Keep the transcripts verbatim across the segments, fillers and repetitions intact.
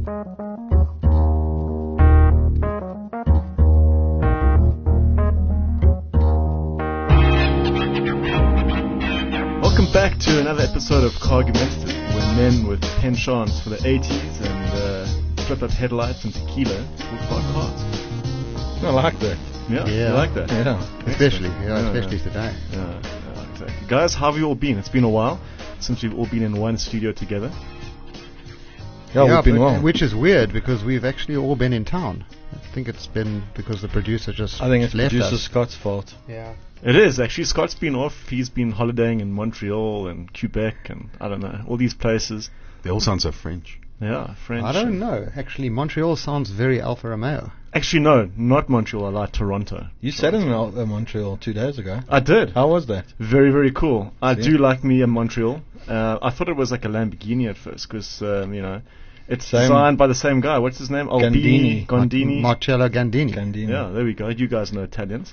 Welcome back to another episode of Cargumented, where men with penchants for the eighties and uh, flip-up headlights and tequila talk about cars. I like that. Yeah, Yeah. you like that? Yeah. Especially, yeah, Yeah, especially yeah. today. Yeah, yeah, exactly. Guys, how have you all been? It's been a while since we've all been in one studio together. Yeah, we've been but- well. Which is weird because we've actually all been in town. I think it's been because the producer just I think it's left producer us. Scott's fault. Yeah. It is, actually. Scott's been off. He's been holidaying in Montreal and Quebec and, I don't know, all these places. They all sound so French. Yeah, French. I don't know. Actually, Montreal sounds very Alfa Romeo. Actually, no, not Montreal. I like Toronto. You sat in uh, Montreal two days ago. I did. How was that? Very, very cool. I See? do like me a Montreal. Uh, I thought it was like a Lamborghini at first because, um, you know, it's Same. designed by the same guy. What's his name? Albini. Gandini. Gondini. Marcello Gandini. Gandini. Yeah, there we go. You guys know Italians.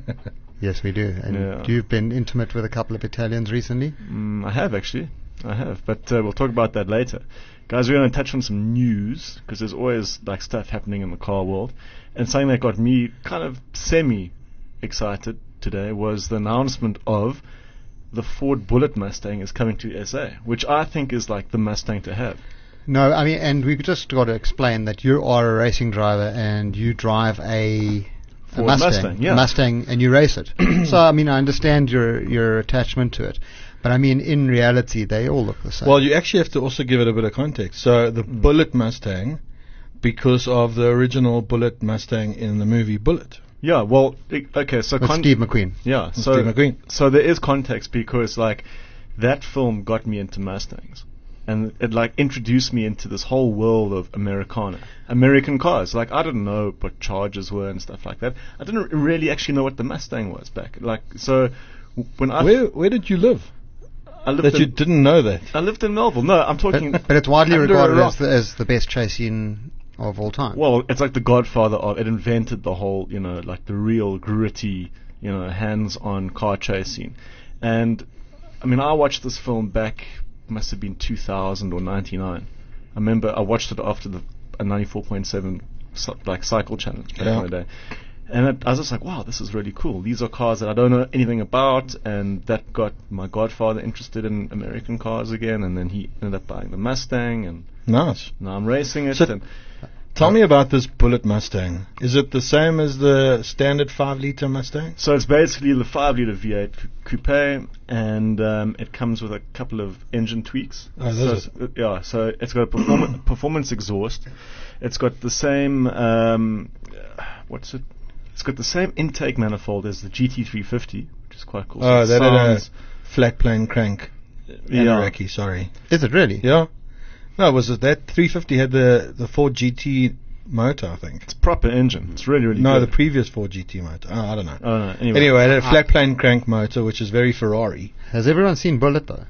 Yes, we do. And Yeah. you've been intimate with a couple of Italians recently. Mm, I have, actually. I have. But uh, we'll talk about that later. Guys, we're going to touch on some news because there's always like stuff happening in the car world. And something that got me kind of semi-excited today was the announcement of the Ford Bullet Mustang is coming to S A, which I think is like the Mustang to have. No, I mean, and we've just got to explain that you are a racing driver and you drive a, a Ford Mustang, Mustang, yeah. Mustang, and you race it. So, I mean, I understand your your attachment to it, but I mean, in reality, they all look the same. Well, you actually have to also give it a bit of context. So the Mm. Bullet Mustang, because of the original Bullet Mustang in the movie Bullet. Yeah, well, i- okay, so with con- Steve McQueen. yeah, And so Steve McQueen. so there is context because like that film got me into Mustangs, and it like introduced me into this whole world of Americana, American cars. Like I didn't know what Chargers were and stuff like that. I didn't r- really actually know what the Mustang was back. Like so, w- when I Where where did you live? I lived That in, you didn't know that. I lived in Melville. No, I'm talking. But, but it's widely under a regarded rock. as the, as the best chase scene of all time. Well, it's like the Godfather of it. Invented the whole, you know, like the real gritty, you know, hands-on car chase scene. And I mean, I watched this film back, must have been two thousand or ninety-nine. I remember I watched it after the a ninety-four point seven cy- like cycle challenge back Yeah. in the day. And it, I was just like, wow, this is really cool. These are cars that I don't know anything about, and that got my godfather interested in American cars again. And then he ended up buying the Mustang, and Nice. now I'm racing it. So- and Tell me about this Bullet Mustang. Is it the same as the standard five liter Mustang? So it's basically the five liter V eight c- coupe, and um, it comes with a couple of engine tweaks. Oh, does so it? it's- uh, yeah, so it's got a perform- performance exhaust. It's got the same um, uh, what's it? It's got the same intake manifold as the G T three fifty, which is quite cool. So Oh, it that had a sounds- flat plane crank. yeah. Anoraki, sorry. Is it really? Yeah. No, was it that three fifty had the the Ford G T motor, I think. It's a proper engine. It's really really No, good. the previous Ford G T motor. Oh, I don't know. I don't know. Anyway, Anyway, it had a Ah. flat plane crank motor, which is very Ferrari. Has everyone seen Bullet though?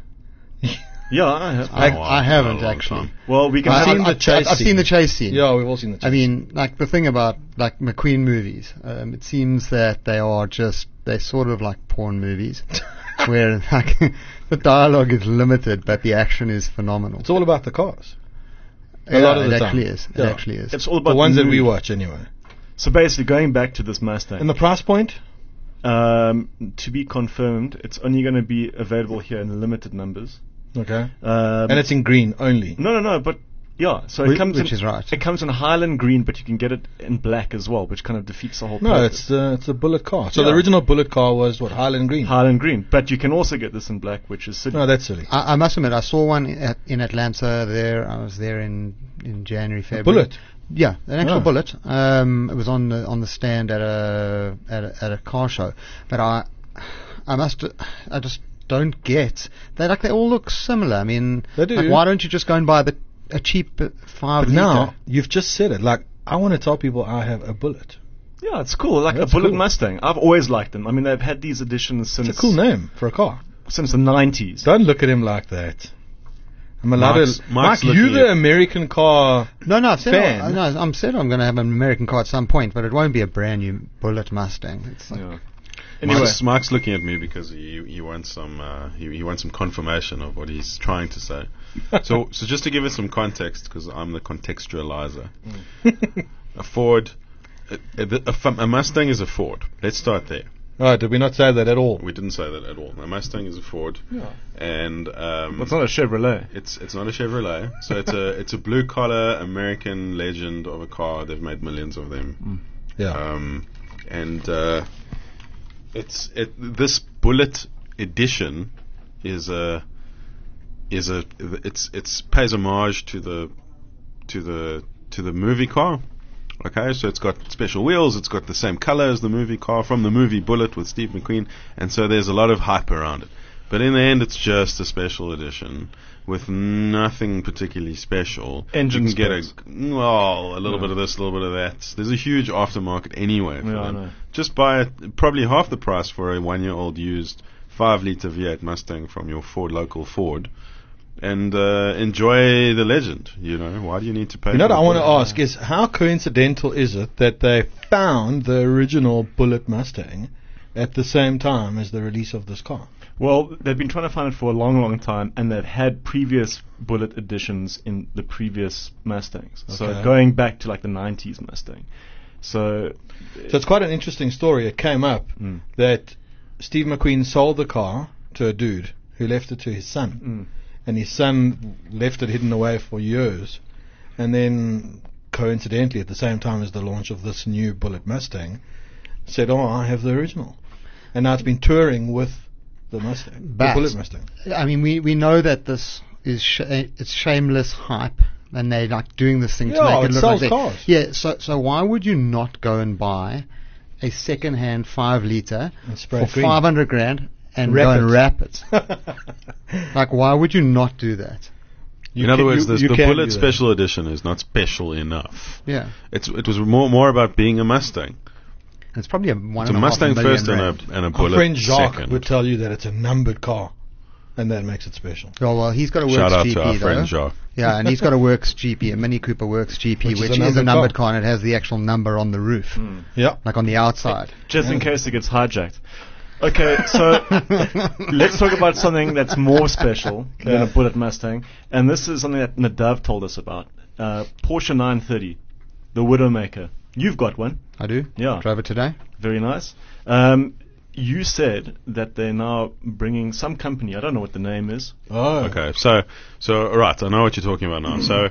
yeah, I have. I, wow, I it's haven't been a long actually. time. Well, we can. I- I've have seen I- the I've- chase I've seen scene. the chase scene. Yeah, we've all seen the chase I mean, like the thing about like McQueen movies, um, it seems that they are just they're sort of like porn movies, where like the dialogue is limited, but the action is phenomenal. It's all about the cars. Yeah, a lot of it the time. actually is. It Yeah. actually is. It's all about The ones that we mood. watch, anyway. So basically, going back to this Mustang. And the price point? Um, to be confirmed, it's only going to be available here in limited numbers. Okay. Um, And it's in green only. no, no, no, but yeah. So Whi- it comes which in, is right. It comes in Highland green, but you can get it in black as well, which kind of defeats the whole. No, purpose. it's uh, it's a Bullet car. So the Yeah. original Bullet car was what, Highland green? Highland green, but you can also get this in black, which is city. No, that's silly. I, I must admit, I saw one at, in Atlanta. There, I was there in in January, February. Bullet. Yeah, an actual Oh. Bullet. Um, it was on the, on the stand at a, at a at a car show, but I I must I just don't get they like they all look similar. I mean, They do. like, why don't you just go and buy the a cheap uh, five But liter? now, you've just said it. Like, I want to tell people I have a Bullet. Yeah, it's cool. Like That's a Bullet cool. Mustang. I've always liked them. I mean, they've had these editions since It's a cool name for a car. since the nineties. Don't look at him like that. I'm allowed Mark's- to... Mark's Mark, you looking the at- American car... No, no, I've said fan. I, no, I'm said I'm going to have an American car at some point, but it won't be a brand new Bullet Mustang. It's like, Yeah. Anyway, Mark's, Mark's looking at me because he he wants some uh, he, he wants some confirmation of what he's trying to say. So, so just to give it some context, because I'm the contextualizer, a Ford, a, a, a, a Mustang is a Ford. Let's start there. Right, did we not say that at all? We didn't say that at all. A Mustang is a Ford, Yeah. and um, It's not a Chevrolet. It's it's not a Chevrolet. So it's a it's a blue collar American legend of a car. They've made millions of them. Yeah. Um, and uh, it's it this Bullet edition is a is a it's it's pays homage to the to the to the movie car. Okay, so it's got special wheels, it's got the same color as the movie car from the movie Bullet with Steve McQueen, and so there's a lot of hype around it. But in the end, it's just a special edition with nothing particularly special. Engine you can get a specs. well, a little Yeah. bit of this, a little bit of that. There's a huge aftermarket anyway for Yeah, I them. know. Just buy it, probably half the price for a one-year-old used five liter V eight Mustang from your Ford local Ford. And uh, enjoy the legend, you know. Why do you need to pay? You know for what I the want to Bullet? ask is, how coincidental is it that they found the original Bullet Mustang at the same time as the release of this car? Well, they've been trying to find it for a long, long time, and they've had previous Bullet editions in the previous Mustangs. So Okay. going back to like the nineties Mustang. So, So it's quite an interesting story. It came up Mm. that Steve McQueen sold the car to a dude who left it to his son. Mm. And his son left it hidden away for years. And then, coincidentally, at the same time as the launch of this new Bullet Mustang, said, oh, I have the original. And now it's been touring with the Mustang, the But- Bullet Mustang. I mean, we, we know that this is sh- it's shameless hype, and they're like doing this thing to Yeah, make it it look sells like they- cars. Yeah, so so why would you not go and buy a second-hand five liter And spray for it green. five hundred grand and Wrap go and it. wrap it? Like, why would you not do that? You in other can- words, you- this, you the can Bullet do that. Special Edition is not special enough. Yeah, It's it was more more about being a Mustang. it's probably a one It's and a a half Mustang million first and rand. a and a Our Bullet friend Jacques second. would tell you that it's a numbered car, and that makes it special. Oh, well, he's got a Works Shout out G P to our though. friend Jacques. Yeah, and he's got a Works G P, a Mini Cooper Works G P, Which is which, a is, a numbered numbered car. car, and it has the actual number on the roof, Yeah. like on the outside. just in Yeah. case it gets hijacked. Okay, so let's talk about something that's more special than Yeah. a Bullet Mustang, and this is something that Nadav told us about. Uh, Porsche nine thirty, the Widowmaker. You've got one. I do. Yeah. Drove it today. Very nice. Um, you said that they're now bringing some company, I don't know what the name is. Oh. Okay, so so right, I know what you're talking about now. So,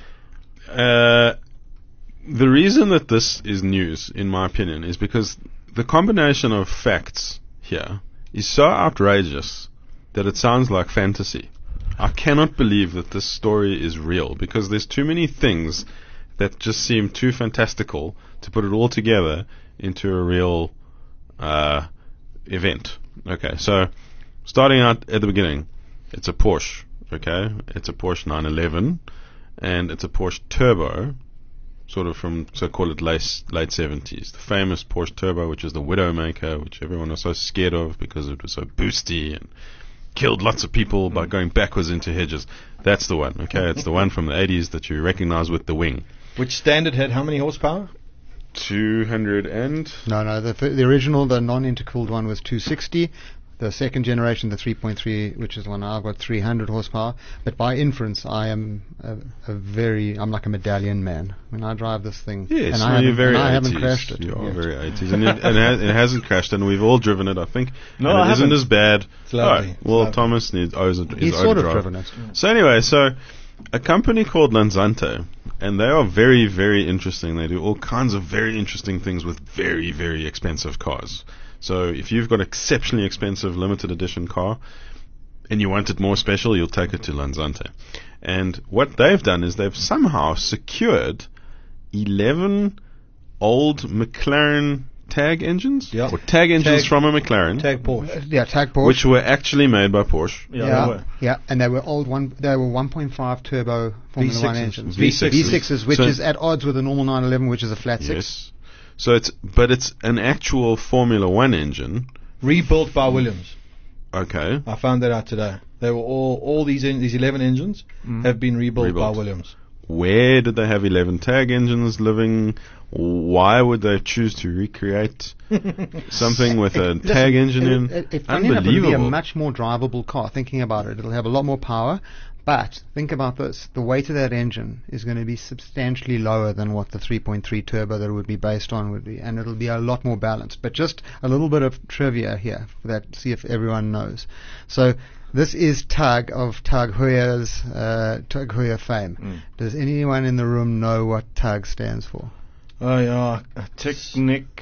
uh, the reason that this is news, in my opinion, is because the combination of facts here is so outrageous that it sounds like fantasy. I cannot believe that this story is real because there's too many things that just seem too fantastical to put it all together into a real uh, event. Okay, so starting out at the beginning, it's a Porsche. Okay, it's a Porsche nine eleven, and it's a Porsche Turbo, sort of from, so call it late late seventies. The famous Porsche Turbo, which is the Widowmaker, which everyone was so scared of because it was so boosty and killed lots of people by going backwards into hedges. That's the one. Okay, it's the one from the eighties that you recognize with the wing. Which standard had how many horsepower? two hundred and No, no. The f- the original, the non-intercooled one was two sixty. The second generation, the three point three, which is the one now, I've got three hundred horsepower. But by inference, I am a, a very, I'm like a medallion man when I drive this thing. yes, and no, I haven't, you're very and I haven't eighties. crashed it. You are yet. very eighties, and it, it, has, it hasn't crashed, and we've all driven it, I think. No, and I it isn't haven't. as bad. It's lovely. Alright, It's well, lovely. Thomas needs owes it. He's his sort of overdrive. driven it. So anyway, so a company called Lanzante, and they are very, very interesting. They do all kinds of very interesting things with very, very expensive cars. So if you've got an exceptionally expensive limited edition car and you want it more special, you'll take it to Lanzante. And what they've done is they've somehow secured eleven old McLaren tag engines, Yeah. or tag engines Tag- from a McLaren, Tag Porsche. Uh, Yeah, tag Porsche. which were actually made by Porsche. Yeah, yeah, they were. yeah, and they were old one. They were one point five turbo Formula One V sixes. engines. V sixes. V sixes, which So- is at odds with the normal nine eleven, which is a flat six. Yes. So it's, but it's an actual Formula One engine. Rebuilt by Williams. Okay. I found that out today. They were all all these en- these eleven engines have been rebuilt, Rebuilt. by Williams. Where did they have eleven tag engines living? Why would they choose to recreate something with a tag engine in? It, it, it, funny enough, it'll be a Unbelievable. much more drivable car. Thinking about it, it'll have a lot more power, But think about this. The weight of that engine is going to be substantially lower than what the three point three turbo that it would be based on would be, and it'll be a lot more balanced. But just a little bit of trivia here, for that, see if everyone knows. So this is Tug of Tug Heuer's uh, Tug Heuer fame. Mm. Does anyone in the room know what Tug stands for? Oh yeah, Technic.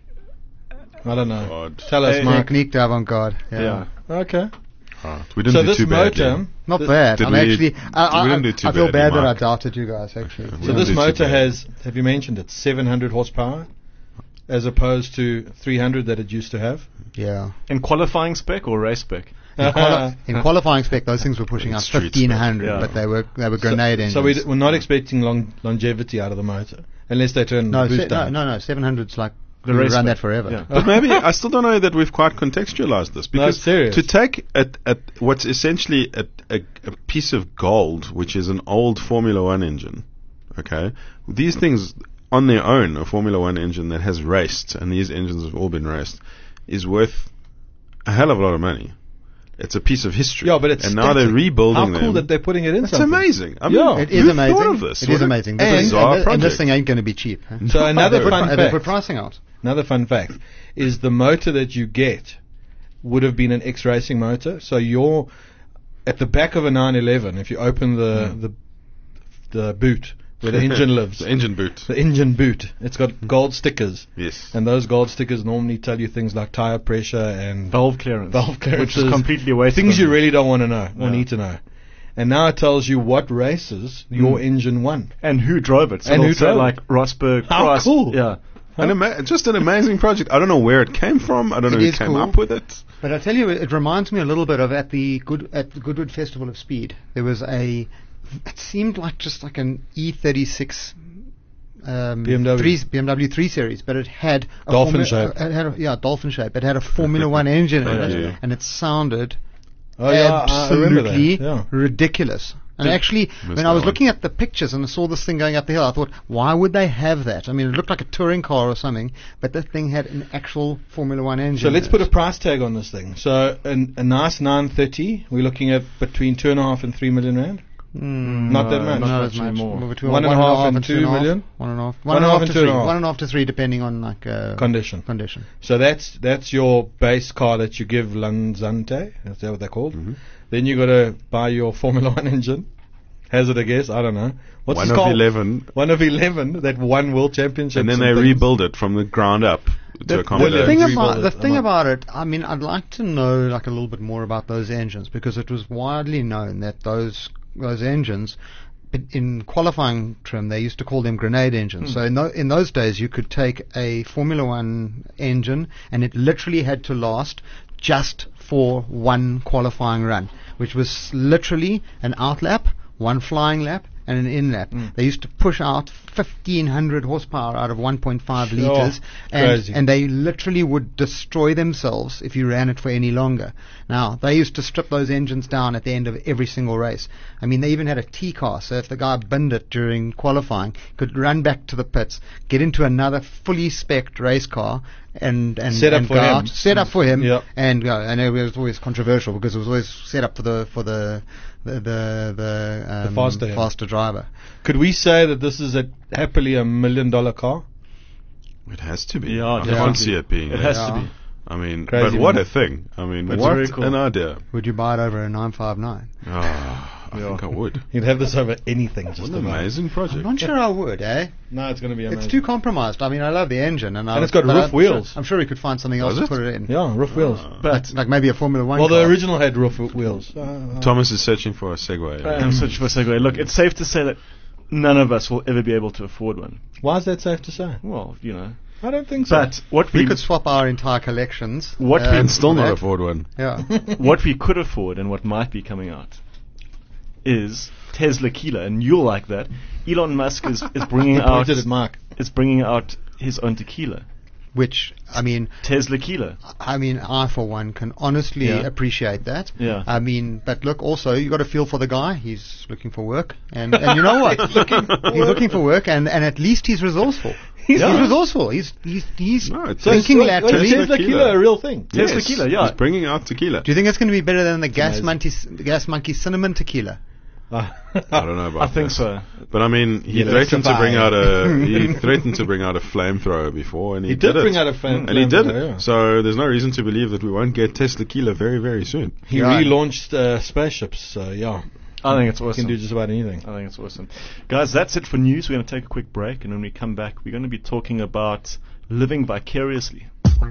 I don't know. God. Tell us, Uh, Mark. Technique d'avant-garde. Yeah. Yeah. Okay. Right. We didn't So do this too badly. motor, Not Th- bad. did I'm we- actually. I, we I, didn't do too I feel badly, bad that I Mark. doubted you guys. Actually. Okay. so Yeah. this Too motor bad. has, have you mentioned it, seven hundred horsepower, as opposed to three hundred that it used to have. Yeah. In qualifying spec or race spec? In, quali- in qualifying spec, those things were pushing In out street fifteen hundred, spec, yeah. but they were they were grenade so, engines. So we d- we're not expecting long, longevity out of the motor, unless they turn no, the boost se- no, down. no, no. Seven hundred's like The we race run spec. that forever. Yeah. But maybe I still don't know that we've quite contextualized this, because serious. to take at, at what's essentially a, a, a piece of gold, which is an old Formula One engine, okay, these things on their own, a Formula One engine that has raced, and these engines have all been raced, is worth a hell of a lot of money. It's a piece of history. Yeah, but it's and now static. they're rebuilding How them. cool that they're putting it in. It's something. amazing. I Yeah. mean, It is who amazing. thought of this? It What is a amazing. This, and- is, bizarre and, and this project. thing ain't going to be cheap. Huh? So another they, put, fun they fact. put pricing out. Another fun fact is the motor that you get would have been an X Racing motor. So you're at the back of a nine eleven. If you open the the the boot where the engine lives, The engine boot. the engine boot, it's got gold stickers, Yes. and those gold stickers normally tell you things like tire pressure and Valve clearance. valve Which clearances, is completely wasted. things on you me. really don't want to know or Yeah. need to know. And now it tells you what races your Mm. engine won. And who drove it. So And it'll who say drove it. like Rosberg. How Prost. cool. Yeah. An ama- just an amazing project. I don't know where it came from. I don't know It who is came cool. up with it. But I tell you, it reminds me a little bit of at the Good at the Goodwood Festival of Speed. There was a. It seemed like just like an E thirty-six. Um, B M W. three, B M W three Series, but it had a Dolphin formu- shape. uh, It had a, yeah, dolphin shape. It had a Formula One engine in Oh, it, yeah. and it sounded Oh yeah, I remember that. absolutely Yeah. ridiculous. And Did- actually, missed when that I was one. looking at the pictures and I saw this thing going up the hill, I thought, why would they have that? I mean, it looked like a touring car or something, but that thing had an actual Formula One engine. So let's in put it. a price tag on this thing. So an, a nice nine thirty, we're looking at between two and a half and three million rand. Mm, Not that No, much. not Not much as much. anymore. More between One and a half and two two and a half. million? One and a half. One One and a half and to two and three. a half. One and a half to three, depending on like uh, Condition. Condition. So that's that's your base car that you give Lanzante. Is that what they're called? Mhm. Then you got to buy your Formula One engine. Hazard a guess, I don't know. What's One it of called? eleven, One of eleven that won world championships. and then they things. rebuild it from the ground up to The- accommodate. The Yeah, thing rebuild about it, the I'm thing not- about it, I mean, I'd like to know like a little bit more about those engines because it was widely known that those those engines. In, in qualifying trim, they used to call them grenade engines. So in, tho- in those days, you could take a Formula One engine, and it literally had to last just for one qualifying run, which was literally an out lap, one flying lap, and an in lap. Mm. They used to push out fifteen hundred horsepower out of one point five Sure. liters, and, Crazy. and they literally would destroy themselves if you ran it for any longer. Now, they used to strip those engines down at the end of every single race. I mean, they even had a T-car, so if the guy binned it during qualifying, could run back to the pits, get into another fully spec'd race car, and, and, Set up and for go him. out, set up for him, Yeah. and go. And it was always controversial because it was always set up for the for the the the, the, um, faster him. faster driver. Could we say that this is a happily a million dollar car? It has to be. Yeah, I definitely. can't see it being. It less. has to be. I mean, Crazy, but what man. a thing! I mean, That's what very cool. an idea! Would you buy it over a nine five nine? Oh, I Yeah. think I would. You'd have this over anything. Just What an about. amazing I'm project. not sure I would, eh? No, it's going to be amazing. It's too compromised. I mean, I love the engine, and, I, And it's got but roof I'm wheels. Sure, I'm sure we could find something else Does to it? put it in. Yeah, roof wheels. Uh, But Like maybe a Formula One Well, car. the original had roof wheels. Uh, Thomas is searching for a segue. I'm searching for a segue. Look, it's safe to say that none of us will ever be able to afford one. Why is that safe to say? Well, you know. I don't think so. But what we we could swap our entire collections. What uh, we- And still for not that. afford one. Yeah. what we could afford and what might be coming out is Tesla Tequila, and you'll like that. Elon Musk is, is bringing He out pointed at Mark. is bringing out his own tequila, Which, I mean, Tesla Tequila. I mean, I for one can honestly Yeah. appreciate that. Yeah. I mean, but look, also you got to feel for the guy. He's looking for work, and, and you know what? he's looking, he's looking for work, and, and at least he's resourceful. He's, Yeah. he's resourceful. He's he's he's No, it's thinking so, laterally. Is Tesla Tequila a real thing? Tesla Yes, Tequila, yeah. He's bringing out tequila. Do you think it's going to be better than the gas amazing. monkey, gas monkey cinnamon tequila? Uh, I don't know about I think that. so. But I mean, he Yeah, threatened to survive. bring out a he threatened to bring out a flamethrower before, and he, He did it. bring out a flame- and he did flamethrower, it. yeah. So there's no reason to believe that we won't get Tesla Kila very, very soon. He Yeah. relaunched uh, spaceships, so yeah, I think it's he awesome. can do just about anything. I think it's awesome. Guys, that's it for news. We're going to take a quick break, and when we come back, we're going to be talking about living vicariously.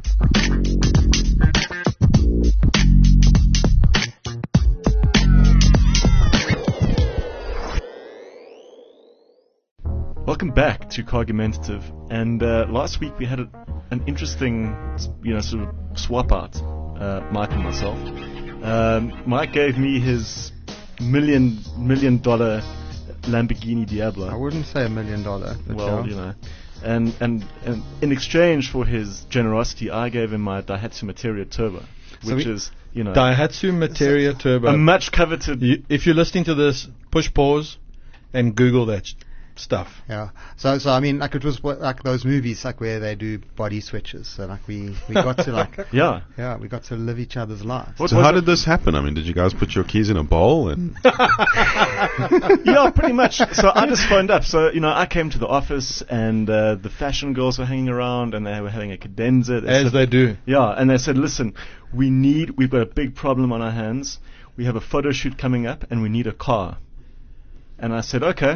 Welcome back to Cargumentative. And uh, last week we had a, an interesting, you know, sort of swap out, uh, Mike and myself. Um, Mike gave me his million million dollar Lamborghini Diablo. I wouldn't say a million dollar. But Well, yeah. you know, and, and and in exchange for his generosity, I gave him my Daihatsu Materia Turbo, So which we- is, you know, Daihatsu Materia Turbo. a much coveted. You, if you're listening to this, push pause and Google that sh- stuff. Yeah. So, so I mean, like it was what, like those movies, like where they do body switches. So, like we, we got to like, Yeah. yeah, we got to live each other's lives. What So was how it? did this happen? I mean, did you guys put your keys in a bowl and Yeah, pretty much. So I just phoned up. So, you know, I came to the office and uh, the fashion girls were hanging around and they were having a cadenza. They As said- they do. Yeah, and they said, listen, we need, we've got a big problem on our hands. We have a photo shoot coming up and we need a car. And I said, okay,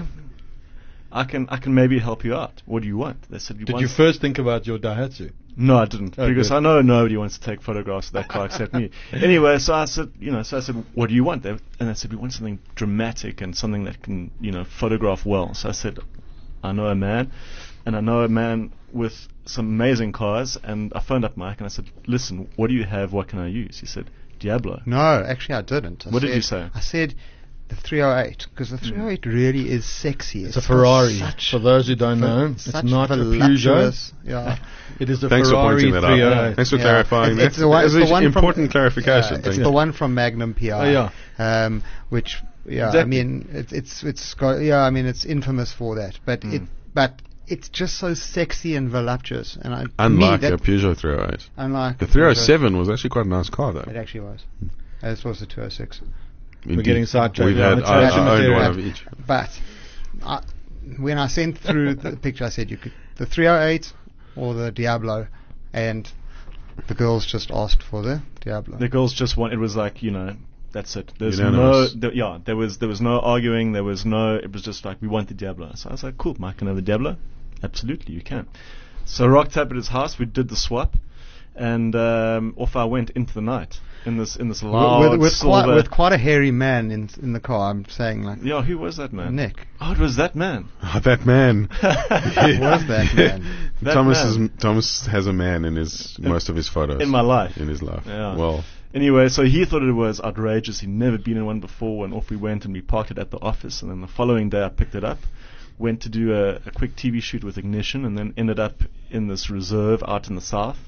I can, I can maybe help you out. What do you want? They said, you Did want you first think about your Daihatsu? No, I didn't, Oh, because good. I know nobody wants to take photographs of that car except me. Anyway, so I said, you know, so I said, what do you want? They, and they said, we want something dramatic and something that can, you know, photograph well. So I said, I know a man, and I know a man with some amazing cars. And I phoned up Mike and I said, listen, what do you have? What can I use? He said, Diablo. No, actually, I didn't. I What did said- you say? I said the three oh eight because the three oh eight really is sexy. It's a got Ferrari. such For those who don't vo- know, it's such not a Peugeot. voluptuous- Yeah. It is a thanks Ferrari for pointing that three oh out. eight. Thanks for Yeah. clarifying It's, that. it's the one, That's it's the an one important from, clarification. Yeah, it's Thank the you. one from Magnum P I. Oh, yeah. Um, which yeah, I Exactly. mean it, it's it's got yeah, I mean it's infamous for that, but it but it's just so sexy and voluptuous, and I to Unlike me, a that, Peugeot three oh eight. unlike The a three oh Peugeot, seven was actually quite a nice car, It though. actually was. As was the two oh six. Indeed. getting sidetracked We've now. had Let's I, actually I owned material. one of each. But I, when I sent through the picture, I said you could the three oh eight or the Diablo, and the girls just asked for the Diablo. The girls just want, it was like, you know, that's it. There's Unanimous. no, th- yeah, there was there was no arguing. There was no, it was just like, we want the Diablo. So I was like, cool, Mike, can I have the Diablo? Absolutely, you can. So I rocked up at his house. We did the swap, and um, off I went into the night in this in this loud with, with, silver. quite, with quite a hairy man in in the car. I'm saying like yeah, who was that man? Nick. Oh, it was that man. Oh, that man. Who was that man? That Thomas man. is Thomas has a man in his most of his photos In my life. In his life. Yeah. Well, Anyway, so he thought it was outrageous. He'd never been in one before, and off we went, and we parked it at the office. And then the following day, I picked it up, went to do a, a quick T V shoot with Ignition, and then ended up in this reserve out in the south,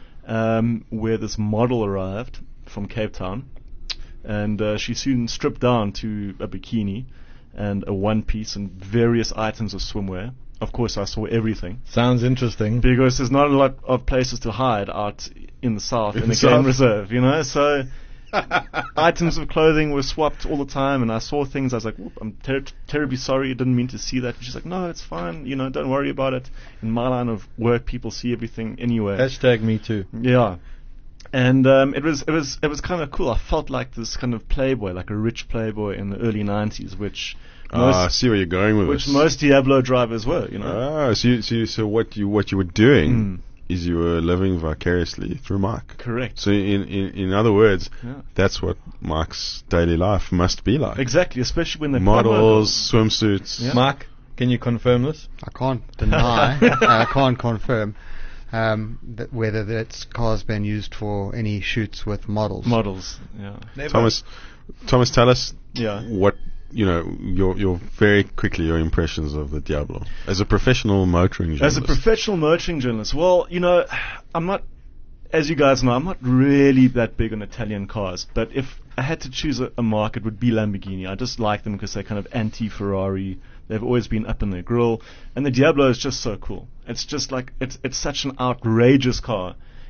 um, where this model arrived from Cape Town, and uh, she soon stripped down to a bikini and a one piece and various items of swimwear. Of course, I saw everything Sounds interesting. because there's not a lot of places to hide out in the south In in, the the game south. reserve, you know. So items of clothing were swapped all the time, and I saw things. I was like, "Whoop, I'm ter- terribly sorry. I didn't mean to see that." And she's like, "No, it's fine. You know, don't worry about it. In my line of work, people see everything anyway." Hashtag me too. Yeah. And um, it was it was it was kind of cool. I felt like this kind of playboy, like a rich playboy in the early nineties, which ah, I most see where you're going with which this. most Diablo drivers were, you know. Ah, so you, so, you, so what you what you were doing Mm. is you were living vicariously through Mike. Correct. So in, in in other words, Yeah. that's what Mike's daily life must be like. Exactly, especially when they Models, swimsuits. Yeah. Mark, can you confirm this? I can't deny. I can't confirm um, that whether that's cars been used for any shoots with models. models. Yeah. Thomas, Thomas, tell us Yeah. what you know. Your your very quickly your impressions of the Diablo as a professional motoring journalist. As a professional motoring journalist, well, you know, I'm not, as you guys know, I'm not really that big on Italian cars. But if I had to choose a, a mark, it would be Lamborghini. I just like them because they're kind of anti-Ferrari. They've always been up in their grill, and the Diablo is just so cool. It's just like it's it's such an outrageous car.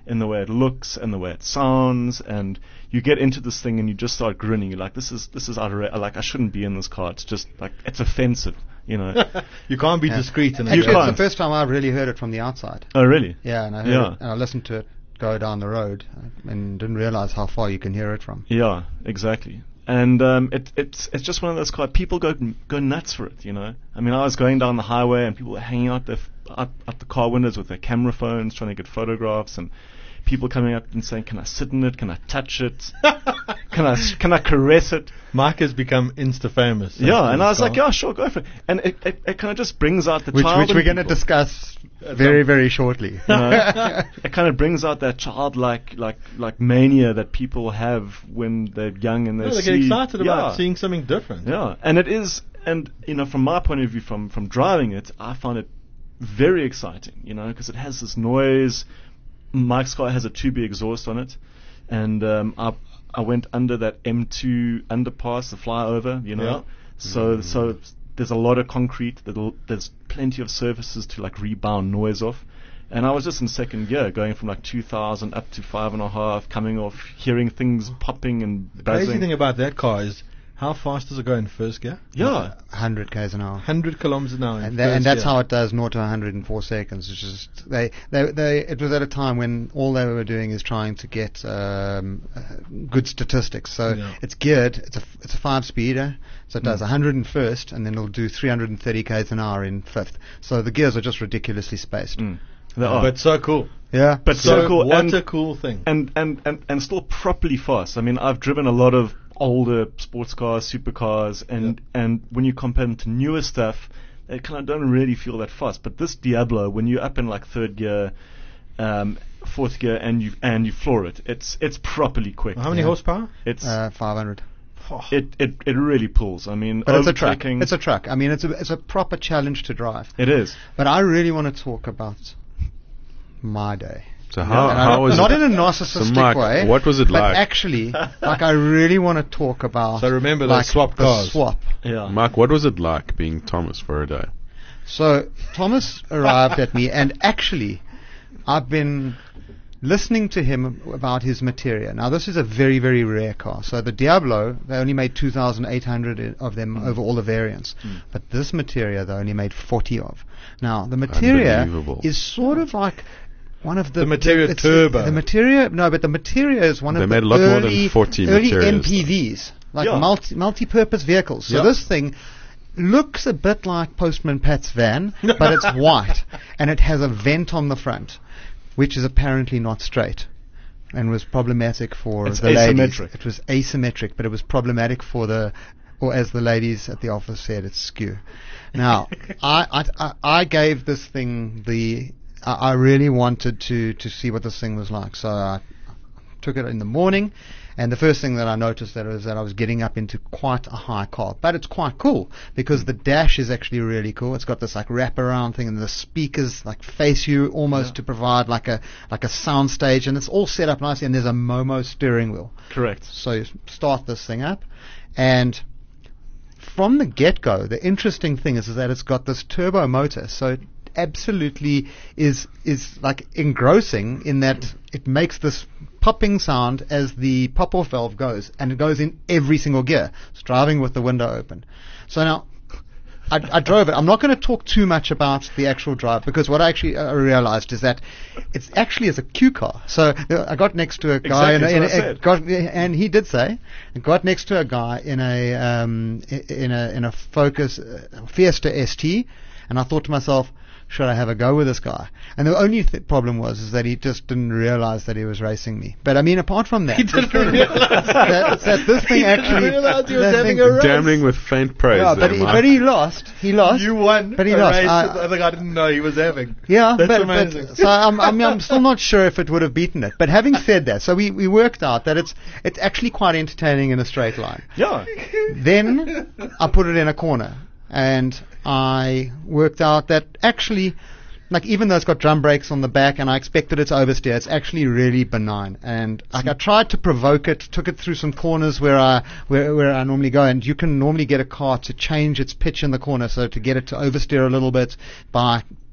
in the way it looks and the way it sounds, and you get into this thing and you just start grinning. You're like, this is this is outra- like I shouldn't be in this car. It's just like it's offensive, you know. You can't be Yeah. discreet in You it. Actually, it's can't. the first time I really heard it from the outside. Oh, really? Yeah, and I heard Yeah. it, and I listened to it go down the road, uh, and didn't realize how far you can hear it from. Yeah, exactly. And um, it, it's it's just one of those cars. People go go nuts for it, you know. I mean, I was going down the highway and people were hanging out their f- out, out the car windows with their camera phones, trying to get photographs, and people coming up and saying, "Can I sit in it? Can I touch it? Can I can I caress it?" Mike has become insta famous. Yeah, and I was like, "Yeah, sure, go for it." And it it, it kind of just brings out the Which, child which in we're going to people. discuss very, very shortly. You know, it kind of brings out that childlike like like mania that people have when they're young and they No, they see. get excited about Yeah. seeing something different. Yeah, and it is, and you know, from my point of view, from from driving it, I find it very exciting. You know, because it has this noise. Mike's car has a two B exhaust on it, and um, I I went under that M two underpass, the flyover. You know, Yeah. so so there's a lot of concrete. There'll- There's plenty of surfaces to like rebound noise off. And I was just in second gear, going from like two thousand up to five and a half, coming off, hearing things popping and The buzzing. crazy thing about that car is how fast does it go in first gear? Yeah. one hundred k's an hour. one hundred kilometers an hour. In And, tha- first and that's gear. how it does zero to one hundred in four seconds. It's just they, they, they. It was at a time when all they were doing is trying to get um, uh, good statistics. So Yeah. it's geared. It's a f- it's a five speeder. So it does Mm. one hundred in first, and then it'll do three hundred thirty k's an hour in fifth. So the gears are just ridiculously spaced. Mm. They are. But so cool. Yeah, But so, So cool. what and, a cool thing. and, and, and, and still properly fast. I mean, I've driven a lot of older sports cars, supercars, and, and when you compare them to newer stuff, they kind of don't really feel that fast. But this Diablo, when you're up in like third gear, um, fourth gear, and you and you floor it, it's it's properly quick. How many Yeah. horsepower? It's uh, five hundred. it, it it really pulls. I mean, But it's a truck. overtaking- It's a truck. I mean, it's a it's a proper challenge to drive. It is. But I really want to talk about my day. So how And I how don't- was not it? in a narcissistic So Mark, way. what was it but like? actually, like I really want to talk about. So remember, they like swapped the cars. Swap. Yeah. Mark, what was it like being Thomas for a day? So Thomas arrived at me, and actually, I've been listening to him about his Materia. Now, this is a very, very rare car. So the Diablo, they only made two thousand eight hundred of them over all the variants. But this Materia, they only made forty of. Now, the Materia Unbelievable. is sort of like one of the... The Materia it's- Turbo. The Materia, no, but the Materia is one They of made the a lot more than early, forty early Materias, M P Vs. Like Yeah. multi, multi-purpose vehicles. So Yeah. this thing looks a bit like Postman Pat's van, but it's white, and it has a vent on the front, which is apparently not straight, and was problematic for It's the ladies. asymmetric. It was asymmetric, but it was problematic for the, or as the ladies at the office said, it's skew. Now, I, I, I, I gave this thing the, I, I really wanted to, to see what this thing was like, so I took it in the morning. And the first thing that I noticed that was that I was getting up into quite a high car. But it's quite cool because the dash is actually really cool. It's got this like wraparound thing and the speakers like face you almost Yeah. to provide like a like a sound stage, and it's all set up nicely, and there's a Momo steering wheel. Correct. So you start this thing up, and from the get-go, the interesting thing is, is that it's got this turbo motor. So it absolutely is is like engrossing in that it makes this popping sound as the pop-off valve goes, and it goes in every single gear. It's driving with the window open. So now, I, I drove it. I'm not going to talk too much about the actual drive, because what I actually uh, realized is that it's actually is a Q car. So uh, I got next to a guy, Exactly, in a, in that's a, what I a- said. got, and he did say, I got next to a guy in a um, i- in a in a Focus uh, Fiesta S T, and I thought to myself, should I have a go with this guy? And the only th- problem was is that he just didn't realize that he was racing me. But I mean, apart from that, He didn't realize that, that this thing He didn't actually realize he was that having thing- a race. Damning with faint praise. yeah, there, but he, Mark. but he lost. He lost. You won. But he a lost. race I- that the other guy didn't know he was having. Yeah, That's but, amazing. but so I'm, I'm I'm still not sure if it would have beaten it. But having said that, so we, we worked out that it's it's actually quite entertaining in a straight line. Yeah. Then I put it in a corner, and I worked out that actually, like, even though it's got drum brakes on the back and I expected it to oversteer, it's actually really benign. And like I tried to provoke it, took it through some corners where I where where I normally go, and you can normally get a car to change its pitch in the corner, so to get it to oversteer a little bit by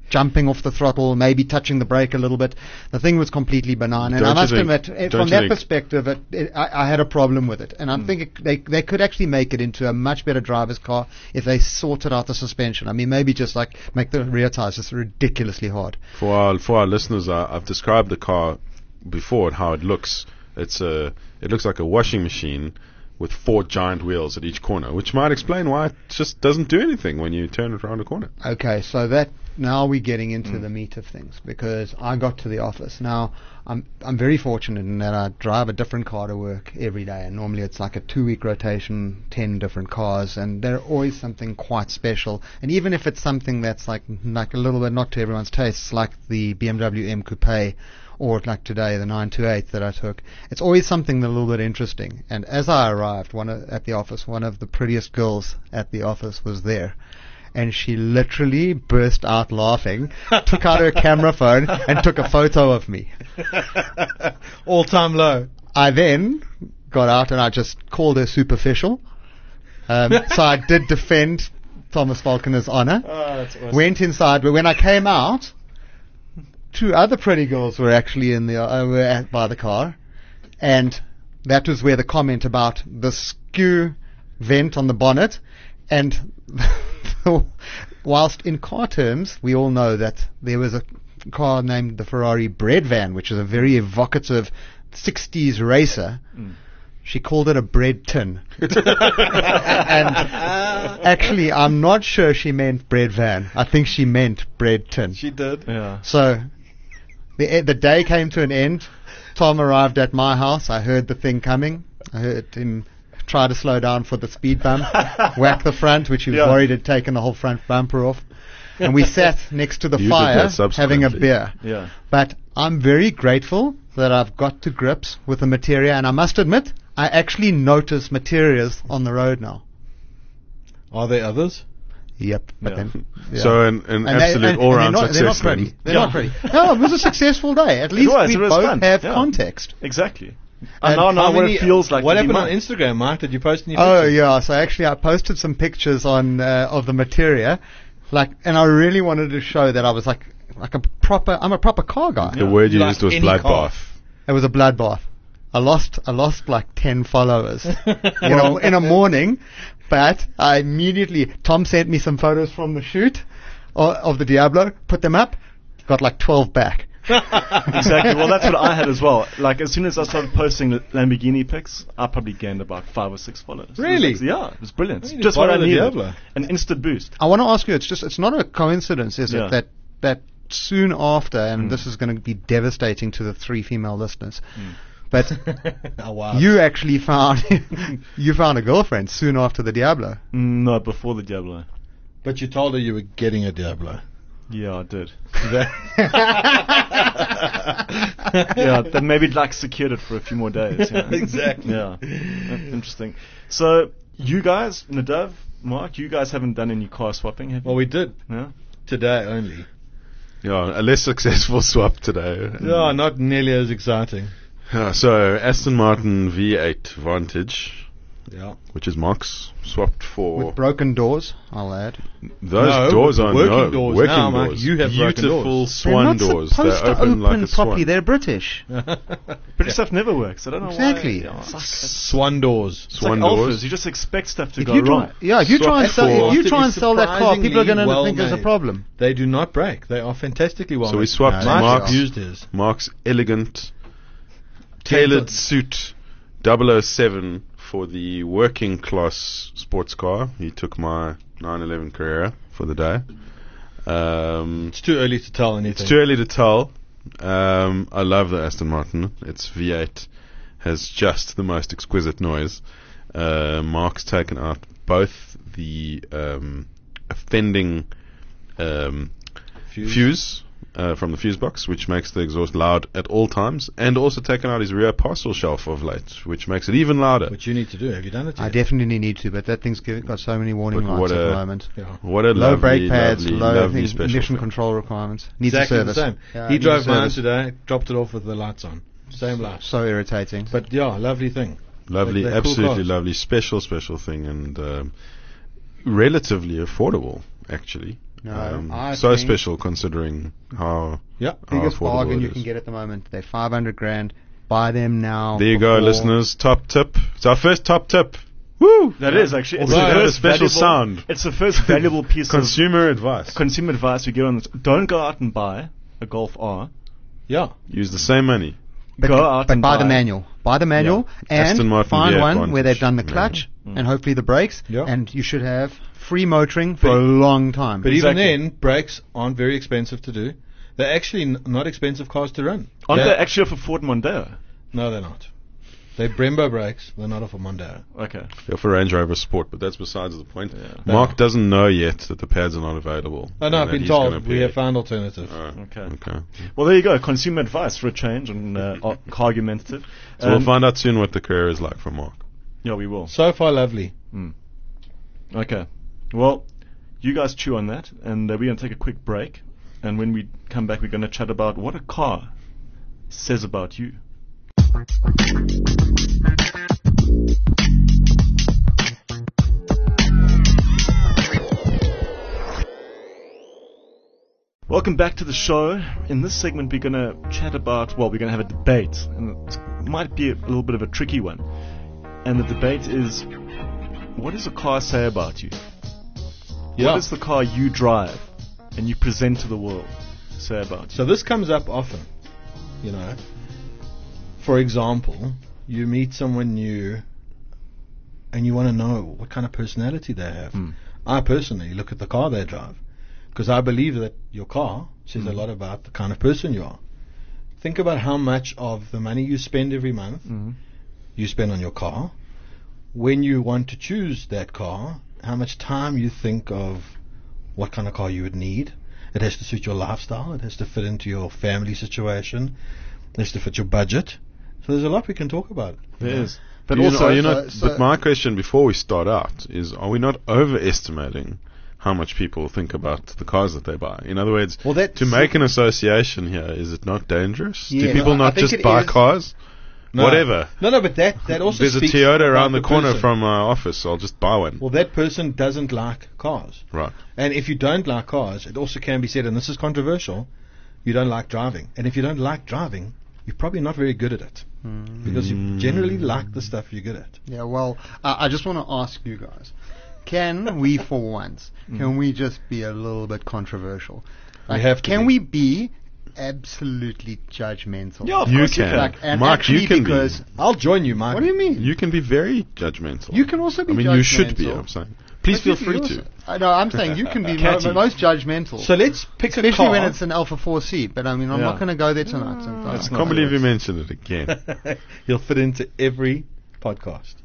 jumping off the throttle, maybe touching the brake a little bit. The thing was completely benign, and Don't I you must think- admit, eh, don't from you that think- perspective, it, it, I, I had a problem with it, and I Mm. think it, they they could actually make it into a much better driver's car if they sorted out the suspension. I mean, maybe just like make the rear tires just ridiculously hard. For our for our listeners, I, I've described the car before and how it looks. It's a it looks like a washing machine with four giant wheels at each corner, which might explain why it just doesn't do anything when you turn it around a corner. Okay, so that now we're getting into the meat of things, because I got to the office. Now I'm I'm very fortunate in that I drive a different car to work every day, and normally it's like a two week rotation, ten different cars, and they're always something quite special. And even if it's something that's like like a little bit not to everyone's tastes, like the B M W M Coupe, or like today the nine twenty-eight that I took, it's always something a little bit interesting. And as I arrived one of, at the office, one of the prettiest girls at the office was there. And she literally burst out laughing, took out her camera phone, and took a photo of me. All time low. I then got out and I just called her superficial. Um, so I did defend Thomas Falconer's honor. Oh, that's awesome. Went inside, but when I came out, two other pretty girls were actually in the uh, were at, by the car, and that was where the comment about the skew vent on the bonnet, and whilst in car terms we all know that there was a car named the Ferrari bread van, which is a very evocative sixties racer. Mm. She called it a bread tin. And actually, I'm not sure she meant bread van. I think she meant bread tin. She did. Yeah. So the the day came to an end. Tom arrived at my house. I heard the thing coming. I heard him try to slow down for the speed bump, whack the front, which he was Yeah. worried had taken the whole front bumper off. And we sat next to the You did fire that subsequently. having a beer. Yeah. But I'm very grateful that I've got to grips with the materia, and I must admit, I actually notice materias on the road now. Are there others? Yep. But Yeah. then, yeah. So an, an And they- absolute and- and all-round they're not, they're not success. pretty. then. They're Yeah. not pretty. No, it was a successful day. At least was, we it was both fun. have Yeah. context. Exactly. I And now know How what many- it feels like What to be happened on mine. Instagram, Mark? Did you post any Oh pictures? yeah, so actually I posted some pictures on uh, of the materia, like, and I really wanted to show that I was like like a proper. I'm a proper car guy. The word you Like used was any car. bloodbath. It was a bloodbath. I lost I lost like ten followers, you know, in a morning. But I immediately Tom sent me some photos from the shoot of, of the Diablo. Put them up, got like twelve back. Exactly. Well, that's what I had as well. Like, as soon as I started posting the Lamborghini pics, I probably gained about five or six followers. Really? It was, yeah, it was brilliant. You need Just to what I follow the needed. Diablo. An instant boost. I want to ask you. It's just it's not a coincidence, is Yeah. it? That that soon after, and Mm. this is going to be devastating to the three female listeners, but Oh, wow. you actually found you found a girlfriend soon after the Diablo. Mm, No, before the Diablo. But you told her you were getting a Diablo. Yeah, I did. Yeah, then maybe like secured it for a few more days. Yeah. Exactly. Yeah, that's interesting. So you guys, Nadav, Mark, you guys haven't done any car swapping, have you? Well, we did Yeah? today only. Yeah, a less successful swap today. Yeah, not nearly as exciting. Yeah, so Aston Martin V eight Vantage, Yeah. which is Mark's, swapped for With broken doors, I'll add. those No, doors with are working no doors working now, Mark. doors. You have broken beautiful doors. swan They're not doors. supposed They to open like a properly. swan. They're British. British stuff never works. I don't know Exactly. why. Yeah, it's, like, it's, Swan doors. it's Swan like doors. Alphas. You just expect stuff to If go you wrong. try, yeah, if you try and Swap sell, for- if you To try be and sell that car, people are going to surprisingly think there's a well problem. They do not break. They are fantastically well So we made. swapped No, Mark Mark's, yeah. used his. Mark's elegant tailored suit double oh seven for the working class sports car. He took my nine eleven Carrera for the day. Um, It's too early to tell anything. It's too early to tell. Um, I love the Aston Martin. Its V eight has just the most exquisite noise. Uh, Mark's taken out both the um, offending um, Fuse. fuse uh, from the fuse box, which makes the exhaust loud at all times, and also taken out his rear parcel shelf of late, which makes it even louder. What you need to do. Have you done it yet? I definitely need to, but that thing's g- got so many warning But lights what at the a- moment. Yeah. What a Low lovely, brake pads, lovely, low lovely thing- special ignition thing. control requirements. Needs Exactly a service. the same. Yeah, he needs drove a mine service. today, dropped it off with the lights on. Same lights. So irritating. But yeah, lovely thing. Lovely, They're cool absolutely cars. lovely, special, special thing, and um, relatively affordable, actually. No, Um, I so think special considering how. Yeah. how biggest affordable bargain it you is. can get at the moment. They're five hundred grand. Buy them now. There you go, before- listeners. Top tip. It's our first top tip. Woo! That is actually. It's Although the it had a first special valuable- sound. It's the first valuable piece of Consumer advice. consumer advice we get on this. Don't go out and buy a Golf R. Yeah. Use the same money. But, go out but and buy buy the manual. Buy the manual and Aston Martin find V eight one Vantage where they've done the manual. clutch Mm. and hopefully the brakes, Yeah. and you should have free motoring for But- a long time. But Exactly. even then, brakes aren't very expensive to do. They're actually n- not expensive cars to run. Aren't They're- they actually for Ford Mondeo? No, they're not. They're Brembo brakes. They're not off a Mondeo. Okay. Go for Range Rover Sport, but that's besides the point. Yeah. Mark No. doesn't know yet that the pads are not available. Oh, and no, I've that been he's gonna told. We pay. have found alternatives. Oh, Okay. okay. Well, there you go. Consumer advice for a change on uh, ar- argumentative. So we'll Um, find out soon what the career is like for Mark. Yeah, we will. So far, lovely. Okay. Well, you guys chew on that, and uh, we're going to take a quick break. And when we come back, we're going to chat about what a car says about you. Welcome back to the show. In this segment, we're going to chat about, well, we're going to have a debate, and it might be a little bit of a tricky one. And the debate is, what does a car say about you? Yeah. What does the car you drive and you present to the world say about you? So this comes up often, you know. For example, you meet someone new and you want to know what kind of personality they have. Mm. I personally look at the car they drive because I believe that your car says a lot about the kind of person you are. Think about how much of the money you spend every month Mhm. you spend on your car. When you want to choose that car, how much time you think of what kind of car you would need. It has to suit your lifestyle. It has to fit into your family situation. It has to fit your budget. So there's a lot we can talk about. There is. But But you also, know, you're so- not, so- but my question before we start out is: are we not overestimating how much people think about the cars that they buy? In other words, Well, that's to make an association here, is it not dangerous? Yeah, Do people no, I not think just it buy is. cars? No. Whatever. No, no, but that, that also There's a speaks Toyota about around the, corner person. from our office. So I'll just buy one. Well, that person doesn't like cars. Right. And if you don't like cars, it also can be said, and this is controversial, you don't like driving. And if you don't like driving, you're probably not very good at it. Because you generally like the stuff you're good at. Yeah, well, uh, I just want to ask you guys, can we for once, can we just be a little bit controversial? We have to Can be. we be absolutely judgmental? Yeah, of You course you can. can. Like, and Mark, actually you can be. because I'll join you, Mike. what do you mean? You can be very judgmental. You can also be I mean, you should be. judgmental. I'm saying. Please But feel you- free you to. also- I know. I'm saying you can be mo- Catty. most judgmental, So let's pick a especially car. when it's an Alpha four seat. But I mean, I'm Yeah. not going to go there tonight. sometimes. That's I not can't believe nice. you mentioned it again. You'll fit into every podcast.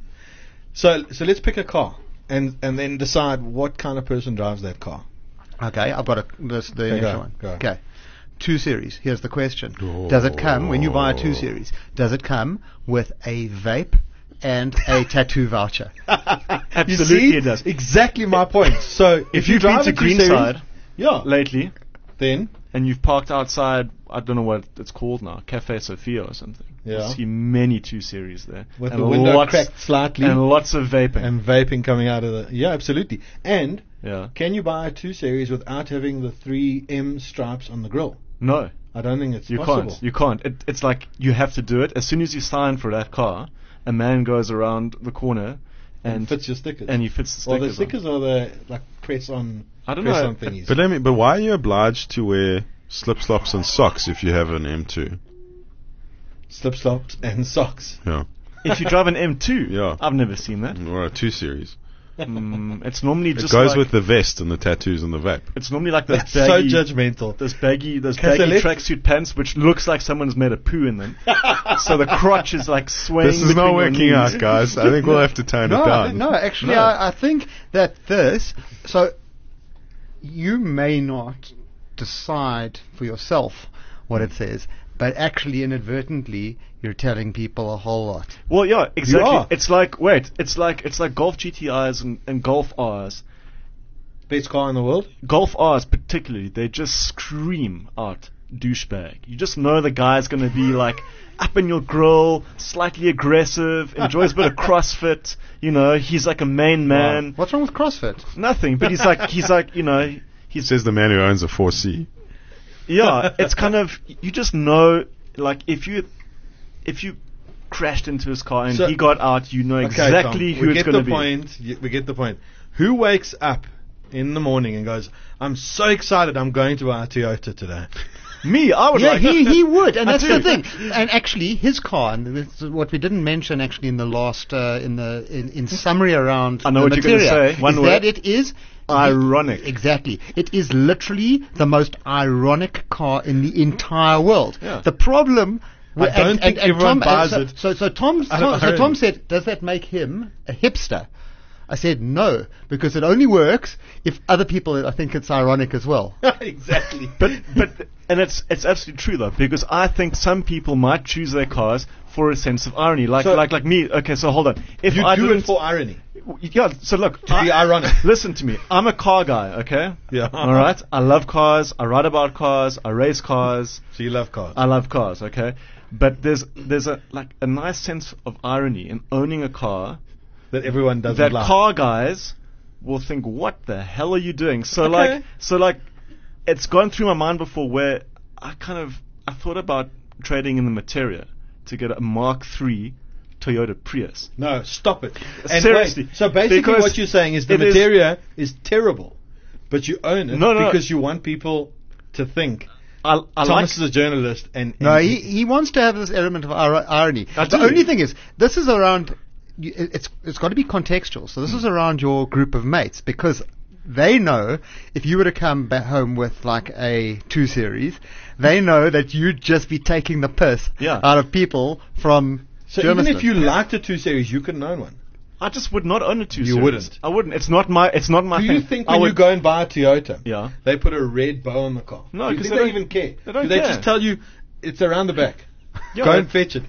So so let's pick a car and and then decide what kind of person drives that car. Okay, I've got a, this, the Okay, initial go, one. go. Okay. Two series. Here's the question. Does it come, when you buy a two series, does it come with a vape and a tattoo voucher? Absolutely You see? it does. Exactly my point. So if, If you you've been drive to a two series- Greenside yeah, lately, then and you've parked outside, I don't know what it's called now, Cafe Sophia or something. Yeah. You see many two series there. with and the window lots, cracked slightly and lots of vaping. and vaping coming out of the yeah, absolutely. And yeah. can you buy a two series without having the three M stripes on the grill? No, I don't think it's you possible. can't. You can't. It, it's like you have to do it. As soon as you sign for that car, a man goes around the corner and and fits your stickers. and he fits the Well, stickers. the on. stickers are the like press on. I don't press know. on thingies. But let me. But why are you obliged to wear slip slops and socks if you have an M two? Slip slops and socks. Yeah. If you drive an M two, Yeah. I've never seen that. Or a two series. Mm, it's normally It just goes like, with the vest and the tattoos and the vape. It's normally like those That's so baggy, judgmental. those baggy, those Okay, so baggy let's- tracksuit pants, which looks like someone's made a poo in them. So the crotch is like swaying. This is not between your working knees. out, guys. I think we'll have to tone no, it down. no, actually, No. I, I think that this. So you may not decide for yourself what it says, but actually, inadvertently, you're telling people a whole lot. Well, yeah, exactly. are. It's like wait, it's like it's like Golf G T Is and, and Golf Rs. Best car in the world. Golf Rs particularly, they just scream out douchebag. You just know the guy's going to be like up in your grill, slightly aggressive, enjoys a bit of CrossFit. You know, he's like a main man. What's wrong with CrossFit? Nothing, but he's like he's like you know he's Says the man who owns a four C. yeah, it's kind of, you just know, like, if you if you crashed into his car and So- he got out, you know exactly Tom, who we it's get going the to be. point. y- We get the point. Who wakes up in the morning and goes, "I'm so excited! I'm going to buy a Toyota today." Me, I would Yeah, like he, he would, and I that's do. the thing. And actually, his car, and this is what we didn't mention actually in the last, uh, in the in, in summary around I know the what you're gonna material, say. One is word. that it is Ironic. Exactly, it is literally the most ironic car in the entire world. Yeah. The problem. I don't think everyone Tom, buys so, it. So, so Tom, out of Tom, so irony. Tom said, "Does that make him a hipster?" I said, "No, because it only works if other people, I think it's ironic as well." Exactly. But but and it's it's absolutely true though, because I think some people might choose their cars for a sense of irony, like So- like like me. Okay, so hold on. If You I do didn't, it for irony. yeah. So look, To be ironic. Listen to me. I'm a car guy. Okay. Yeah. All right. I love cars. I write about cars. I race cars. So you love cars. I love cars. Okay. But there's there's a like a nice sense of irony in owning a car that everyone doesn't that like. car guys will think, what the hell are you doing? So Okay. like, so like, it's gone through my mind before where I kind of, I thought about trading in the materia to get a Mark three Toyota Prius. No, stop it. And Seriously, wait, so basically because what you're saying is the it is- materia is, terrible, but you own it No, no, no. because you want people to think I, I Thomas like, is a journalist and, and No, he, he wants to have this element of ir- irony. I the do. only thing is, this is around. y- It's it's got to be contextual. So this is around your group of mates because they know if you were to come back home with like a two series, they know that you'd just be taking the piss Yeah. out of people from. so even Germiston. if you liked a two series, you couldn't own one. I just would not own a two You series. wouldn't. I wouldn't. It's not my. It's not my Do thing. you think I when you would- go and buy a Toyota, Yeah. they put a red bow on the car? No, Do you 'cause think they they, don't- even care? they don't Do they care. just tell you it's around the back? Yeah, go they- and fetch it.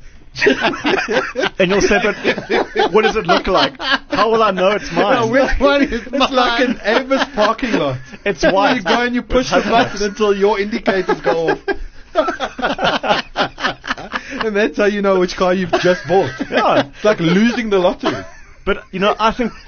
And you'll say, but what does it look like? How will I know it's mine? No, which one is It's it's like an Avis parking lot. It's Where white. You go and you push the With hazards. button until your indicators go off. And that's how you know which car you've just bought. Yeah. It's like losing the lottery. But you know, I think.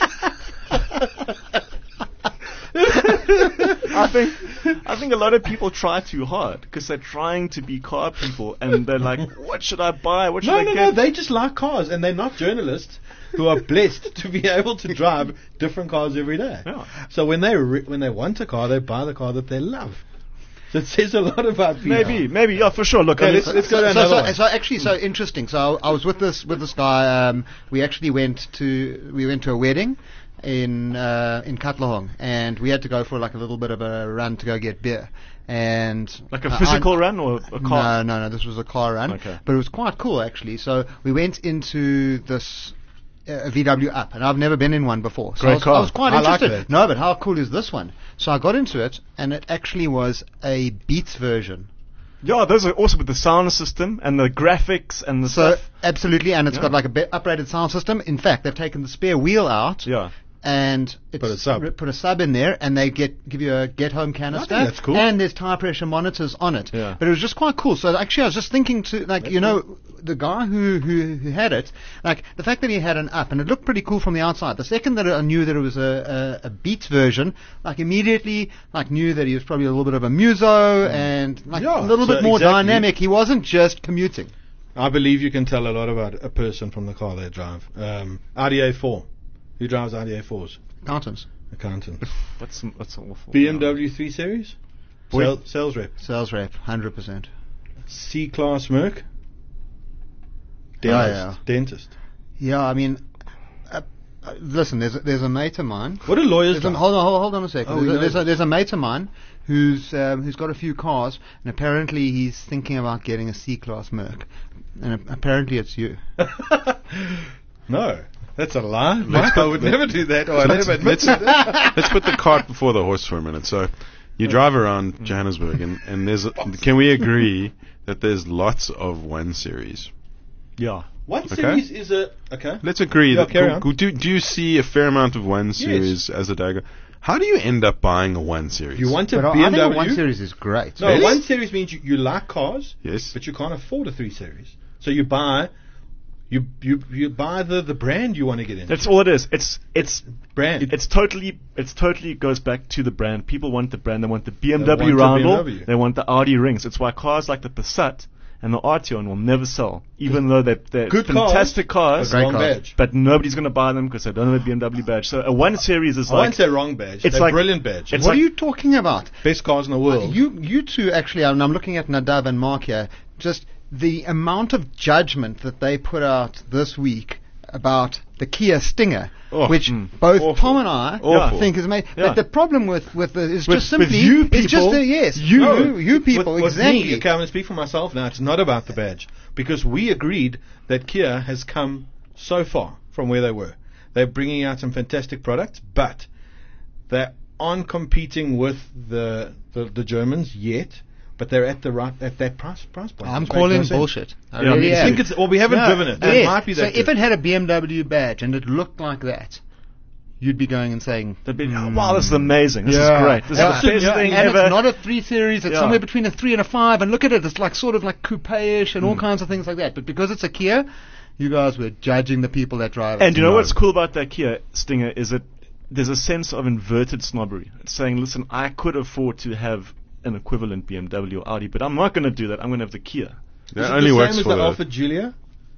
I think I think a lot of people try too hard because they're trying to be car people and they're like, what should I buy? What should No, I no, get? no. They just like cars, and they're not journalists who are blessed to be able to drive different cars every day. Yeah. So when they re- when they want a car, they buy the car that they love. So it says a lot about people. Maybe, maybe, yeah, for sure. Look, Okay, I mean, let's- let's go so, to so, another so, one. so actually, so interesting. So I was with this with this guy. Um, we actually went to we went to a wedding in uh, in Katlehong, and we had to go for like a little bit of a run to go get beer. And like a uh, physical I- run or a car? No, no, no. This was a car run, Okay. but it was quite cool actually. So we went into this. Uh, V W Up, and I've never been in one before. So Great I was, car. I was quite I like interested. that. No, but how cool is this one? So I got into it, and it actually was a Beats version. Yeah, those are awesome with the sound system and the graphics and the So stuff. absolutely, and it's Yeah. got like a bit uprated sound system. In fact, they've taken the spare wheel out Yeah. and it's Put a sub. r- put a sub in there, and they get give you a get home canister. that's cool. And there's tire pressure monitors on it. Yeah. But it was just quite cool. So actually, I was just thinking to like you know the guy who, who who had it, like the fact that he had an up, and it looked pretty cool from the outside. The second that I knew that it was a a, a Beats version, like immediately like knew that he was probably a little bit of a muso and like Yeah, a little so bit more exactly. dynamic. He wasn't just commuting. I believe you can tell a lot about a person from the car they drive. Um, Audi A four. Who drives Audi A fours? Accountants. Accountant. That's that's awful. B M W three Series? Boy. Sales, sales rep. Sales rep, hundred percent. C-Class Merc? Oh, Dentist. yeah. Dentist. Yeah, I mean, uh, uh, listen, there's a, there's a mate of mine. What do lawyers There's a, drive? hold on, hold, hold on a second. Oh, there's, we a, know there's, a, this. there's a mate of mine who's um, who's got a few cars, and apparently he's thinking about getting a C-Class Merc, and a- apparently it's you. No. That's a lie. Mike, I would never do that. Or I let's, never admit let's, to that. let's put the cart before the horse for a minute. So you drive around Johannesburg, and, and there's a, can we agree that there's lots of one series? Yeah. One Okay. series is a... Okay. Let's agree. Yeah, that carry go- on. go- do, do you see a fair amount of one series as a dagger? How do you end up buying a one series? You want a But I- B I M think W? a one series is great. No, Really? one series means you, you like cars, Yes. but you can't afford a three series. So you buy You you you buy the, the brand you want to get into. That's all it is. It's it's brand. it's totally it's totally goes back to the brand. People want the brand. They want the B M They W want the Roundel. B M W. They want the Audi rings. It's why cars like the Passat and the Arteon will never sell, even though they're, they're Good fantastic cars, cars. but wrong cars. badge. But nobody's going to buy them because they don't have a B M W badge. So a one series is I like won't say wrong badge. it's They're like- brilliant badge. it's What like- are you talking about? Best cars in the world. You you two actually, and I'm looking at Nadav and Mark here, just the amount of judgment that they put out this week about the Kia Stinger, Oh, which mm, both awful. Tom and I Awful. think is made. Yeah. But the problem with with the, is With- just with simply you it's just people, the, yes you- you, No, you people with, with exactly. me, okay, I'm going to speak for myself now. It's not about the badge because we agreed that Kia has come so far from where they were. They're bringing out some fantastic products, but they aren't competing with the the, the Germans yet. But they're at the right at that price price point. I'm Which makes calling no sense. bullshit. I Yeah, really me I am. think it's well, we haven't No, driven it. It yes. might be so that if good. it had a B M W badge and it looked like that, you'd be going and saying, they'd be, oh, wow, this is amazing. This is great. This Yeah. is the best Yeah, thing and ever. it's not a three series. It's Yeah. somewhere between a three and a five. And look at it. It's like sort of like coupe-ish Hmm. and all kinds of things like that. But because it's a Kia, you guys were judging the people that drive it. And you know No. what's cool about that Kia Stinger is that there's a sense of inverted snobbery. It's saying, listen, I could afford to have an equivalent B M W or Audi, but I'm not going to do that. I'm going to have the Kia. That Is it only the works same as for the the. Alfa Giulia?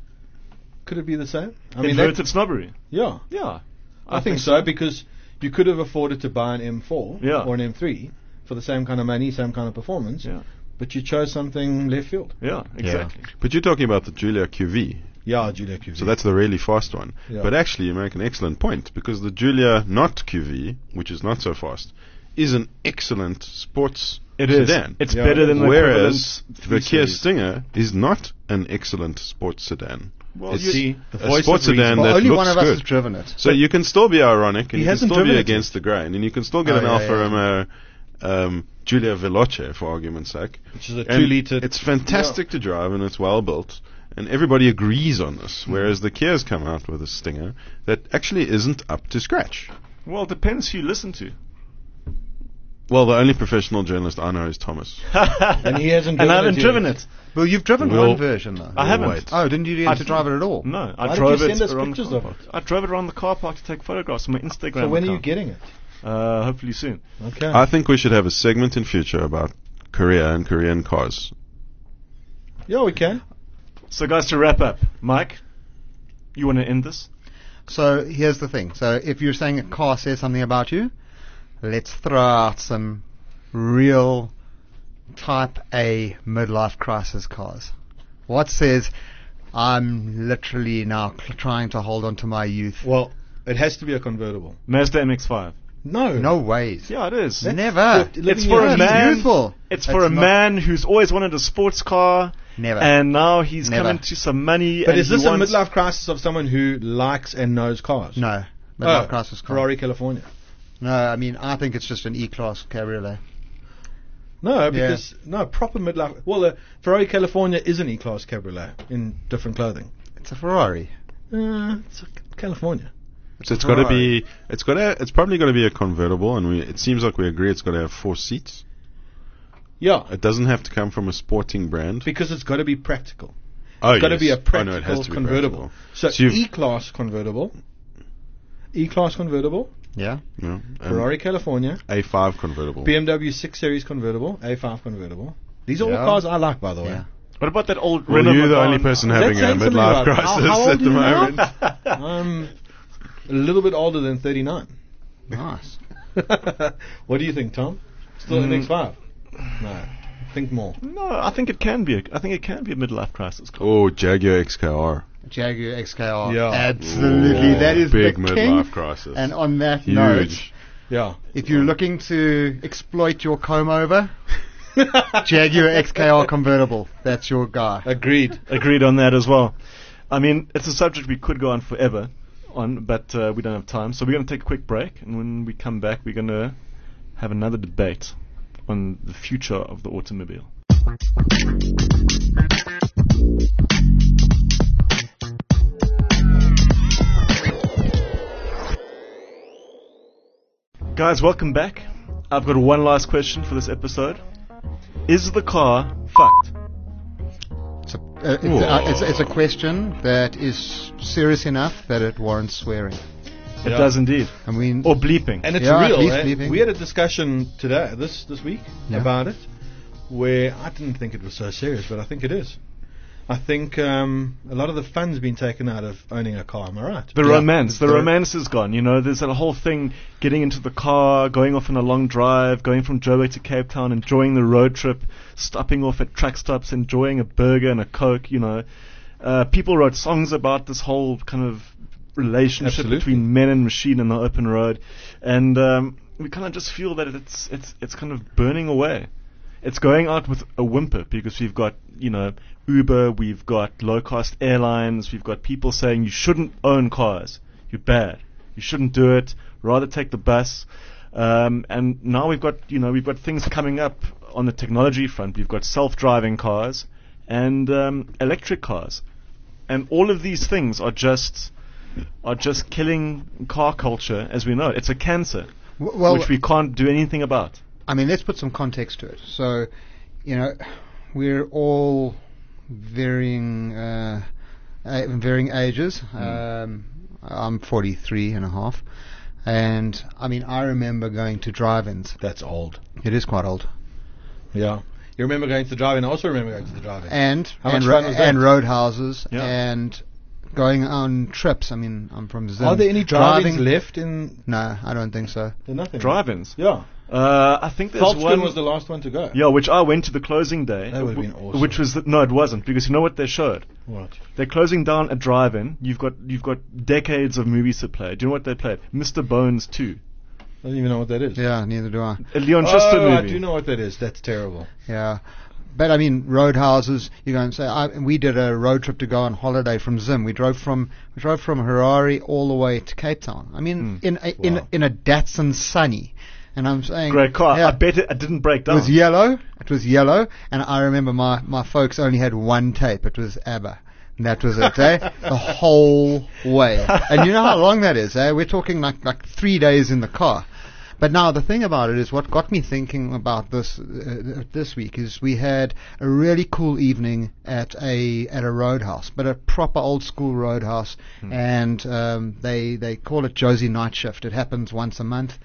Could it be the same? I mean, inverted that, snobbery. yeah, Yeah. I, think, so because you could have afforded to buy an M four Yeah. or an M three for the same kind of money, same kind of performance, Yeah. but you chose something left field. Yeah, exactly. But you're talking about the Giulia Q V. Yeah, Giulia Q V. So that's the really fast one. Yeah. But actually, you make an excellent point because the Giulia not Q V, which is not so fast, is an excellent sports It is. sedan. It's Yeah, better it than is. the Whereas equivalent the three Kia series. Stinger is not an excellent sports sedan. Well, it's you- See, the a voice sports of reason. sedan well, that only looks one of us good. has driven it. So you can still be ironic and He you can hasn't still be driven it against the grain and you can still get Oh, an yeah, Alfa yeah. Romeo um, Giulia Veloce for argument's sake. Which is a And two-liter. It's fantastic to drive and it's well built. And everybody agrees on this, whereas the Kia's come out with a Stinger that actually isn't up to scratch. Well, it depends who you listen to. Well, the only professional journalist I know is Thomas. And he hasn't And driven I haven't it driven yet. it. Well, you've driven We'll- one version though. I haven't. wait. Oh, didn't you get I to drive it at all? No, I Why did drove you it send us around pictures the of car it? park. I drove it around the car park to take photographs for my Instagram So when are you account. getting it? Uh, hopefully soon. Okay. I think we should have a segment in future about Korea and Korean cars. yeah, we can. So, guys, to wrap up, Mike, you want to end this? So here's the thing. So if you're saying a car says something about you, let's throw out some real type A midlife crisis cars. What says I'm literally now cl- trying to hold on to my youth? Well, it has to be a convertible. Mazda M X five. No. No ways. Yeah, it is. That's Never. the- living It's for your a life. man. Youthful. It's for It's a not- man who's always wanted a sports car, Never. and now he's Never. coming to some money. But and is he this a wants- midlife crisis of someone who likes and knows cars? No. Midlife Oh, crisis car. Ferrari California. No, I mean I think it's just an E-Class cabriolet. No, because no proper midlife. Well, the Ferrari California is an E-Class cabriolet in different clothing. It's a Ferrari. Uh, it's a California. So it's got to Ferrari. be, it's got to, it's probably got to be a convertible, and we, it seems like we agree it's got to have four seats. Yeah, It doesn't have to come from a sporting brand. because it's got to be practical. Oh, It's got to yes. be a Oh, practical no, it has to be convertible. practical. So, So you've- E-Class convertible, E-Class convertible, Yeah. Yeah. Um, Ferrari California, A five convertible. B M W six Series convertible, A five convertible. These are all Yeah. cars I like, by the way. Yeah. What about that old Well, Renault you're the Megane? only person Is that having a saying something midlife about- how- crisis how old at the are you now? moment. I'm a little bit older than thirty-nine. Nice. What do you think, Tom? Still Mm. an X five? No. Think more. No, I think it can be. A, I think it can be a midlife crisis car. Oh, Jaguar X K R. Jaguar X K R. Yeah. Absolutely. Ooh, that is big the king. midlife crisis. And on that note, Huge. Yeah. if you're looking to exploit your comb over, Jaguar X K R convertible. That's your guy. Agreed. Agreed on that as well. I mean, it's a subject we could go on forever on, but uh, we don't have time. So we're going to take a quick break, and when we come back, we're going to have another debate on the future of the automobile. Guys, welcome back. I've got one last question for this episode. Is the car fucked? It's a, uh, it's, uh, it's, it's a question that is serious enough that it warrants swearing. It Yeah. does indeed. I mean, Or bleeping. And it's Yeah, at real. least eh? leaving. We had a discussion today, this this week, Yeah. about it, where I didn't think it was so serious, but I think it is. I think um, a lot of the fun's been taken out of owning a car. Am I right? The Yeah. romance, the The- romance is gone. You know, there's that whole thing: getting into the car, going off on a long drive, going from Joburg to Cape Town, enjoying the road trip, stopping off at track stops, enjoying a burger and a Coke. You know, uh, people wrote songs about this whole kind of relationship Absolutely. between men and machine on the open road, and um, we kind of just feel that it's it's it's kind of burning away. It's going out with a whimper because we've got, you know, Uber, we've got low-cost airlines, we've got people saying you shouldn't own cars, you're bad, you shouldn't do it, rather take the bus. Um, and now we've got, you know, we've got things coming up on the technology front. We've got self-driving cars and um, electric cars, and all of these things are just are just killing car culture as we know it. It's a cancer, w- well, which we can't do anything about. I mean, let's put some context to it. So, you know, we're all varying, uh, uh, varying ages. Um, I'm forty-three and a half, and I mean, I remember going to drive-ins. That's old. It is quite old, Yeah. You remember going to the drive-in? I also remember going to the drive-in. and How and, much ro- fun was that? and roadhouses Yeah. and going on trips. I mean, I'm from Zim. Are there any drive-ins Driving- left in... No, I don't think so. There's nothing. Drive-ins. Yeah. Uh, I think there's Falkston one. was the last one to go. Yeah, which I went to the closing day. That would've been w- awesome. Which was the, no, it wasn't, because you know what they showed? What? They're closing down a drive-in. You've got you've got decades of movies to play. Do you know what they played? Mister Bones two, I don't even know what that is. Yeah, neither do I. a Leon Schuster oh, I movie. do know what that is. That's terrible. Yeah. But I mean, roadhouses. You go and say, I, we did a road trip to go on holiday from Zim. We drove from we drove from Harare all the way to Cape Town. I mean, Mm. in a, in Wow. in a Datsun Sunny, and I'm saying, Great car. yeah, I bet it, it didn't break it down. was yellow. It was yellow, and I remember my my folks only had one tape. It was ABBA. And that was it, eh? The whole way. And you know how long that is, eh? We're talking like like three days in the car. But now the thing about it is what got me thinking about this uh, this week is we had a really cool evening at a at a roadhouse, but a proper old school roadhouse, and um, they they call it Josie Night Shift. It happens once a month,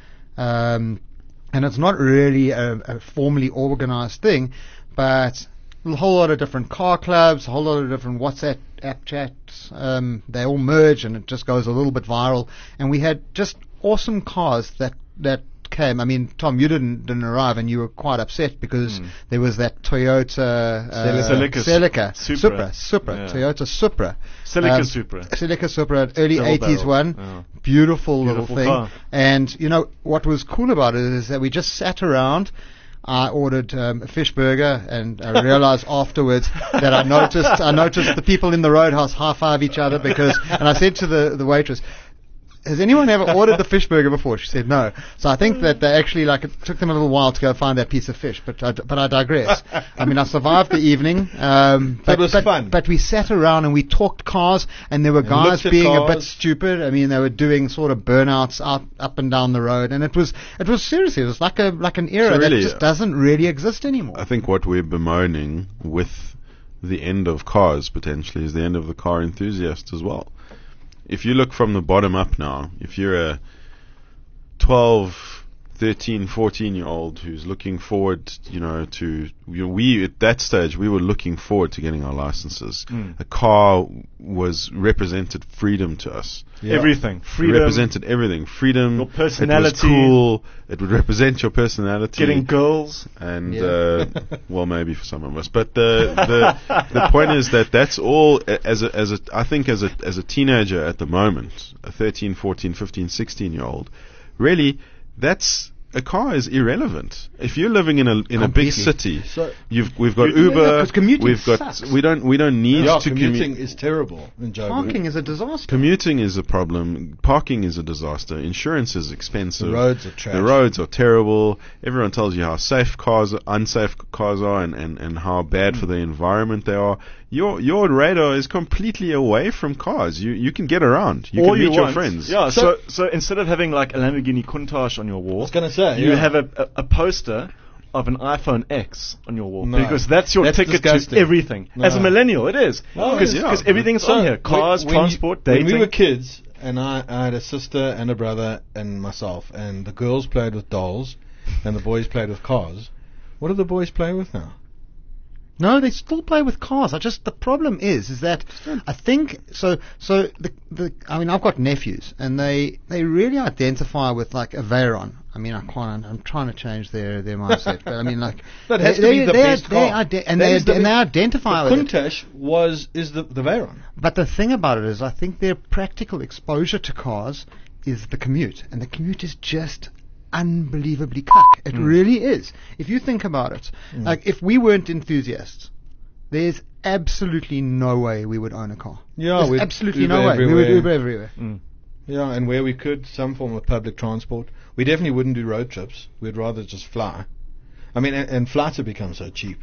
um, and it's not really a, a formally organized thing, but a whole lot of different car clubs, a whole lot of different WhatsApp app chats. Um, they all merge, and it just goes a little bit viral. And we had just awesome cars that that came. I mean, Tom, you didn't didn't arrive, and you were quite upset because Mm. there was that Toyota uh, Celica. Celica, Supra. Supra, Supra, Yeah. Toyota Supra, Celica Um, Supra. Celica Supra, early Double eighties barrel. one, Yeah. beautiful, little Beautiful thing. car. And you know what was cool about it is that we just sat around. I ordered um, a fish burger, and I realized afterwards that I noticed I noticed the people in the roadhouse high five each other because, and I said to the the waitress, has anyone ever ordered the fish burger before? She said no. So I think that they actually, like, it took them a little while to go find that piece of fish, but I, d- but I digress. I mean, I survived the evening. Um, but, It was but, fun. But we sat around and we talked cars, and there were And guys looked at being a bit cars. stupid. I mean, they were doing sort of burnouts out, up and down the road, and it was it was seriously, it was like a like an era So really, that just uh, doesn't really exist anymore. I think what we're bemoaning with the end of cars potentially is the end of the car enthusiast as well. If you look from the bottom up now, if you're a twelve, thirteen, fourteen year old who's looking forward, you know, to, you know, we at that stage we were looking forward to getting our licenses. Mm. A car was represented freedom to us. Yeah. Everything. It Freedom. represented everything. Freedom. Your personality. It was cool. It would represent your personality. Getting girls. And Yeah. uh, well, maybe for some of us, but the the the point is that that's all a- as a as a I think as a as a teenager at the moment, a thirteen, fourteen, fifteen, sixteen year old, really, that's a car is irrelevant. If you're living in a in a big Completely. city, So- you've we've got You- Yeah, Uber, 'cause commuting we've got sucks. we don't we don't need Yeah, to commuting commute. is terrible in Joburg. Parking is a disaster. Commuting is a problem. Parking is a disaster. Insurance is expensive. The roads are trash. The roads are terrible. Everyone tells you how safe cars, unsafe cars are, and, and, and how bad for the environment they are. Your your radar is completely away from cars. You you can get around. You All can you meet your want. friends. Yeah, So- so, so instead of having like a Lamborghini Countach on your wall, I was going to say. you yeah. have a, a, a poster of an iPhone X on your wall No. because that's your That's ticket disgusting. to everything. No. As a millennial, it is No, because it is, yeah. everything's So on here: cars, when- when you- transport, dating. When we were kids, and I, I had a sister and a brother and myself, and the girls played with dolls, and the boys played with cars. What do the boys play with now? No, they still play with cars. I just the problem is, is that I think so. So the the I mean, I've got nephews, and they they really identify with like a Veyron. I mean, I can't. I'm trying to change their their mindset, but I mean, like That has they, to be they- the they, best they, car. ide- and That they is the and they best- identify the with it. Countach was is the the Veyron. But the thing about it is, I think their practical exposure to cars is the commute, and the commute is just unbelievably cuck. It really is. If you think about it, like if we weren't enthusiasts, there's absolutely no way we would own a car. Yeah, There's we'd absolutely Uber no way. We would everywhere. Uber everywhere. Yeah, and where we could, some form of public transport. We definitely wouldn't do road trips. We'd rather just fly. I mean, and, and flights have become so cheap.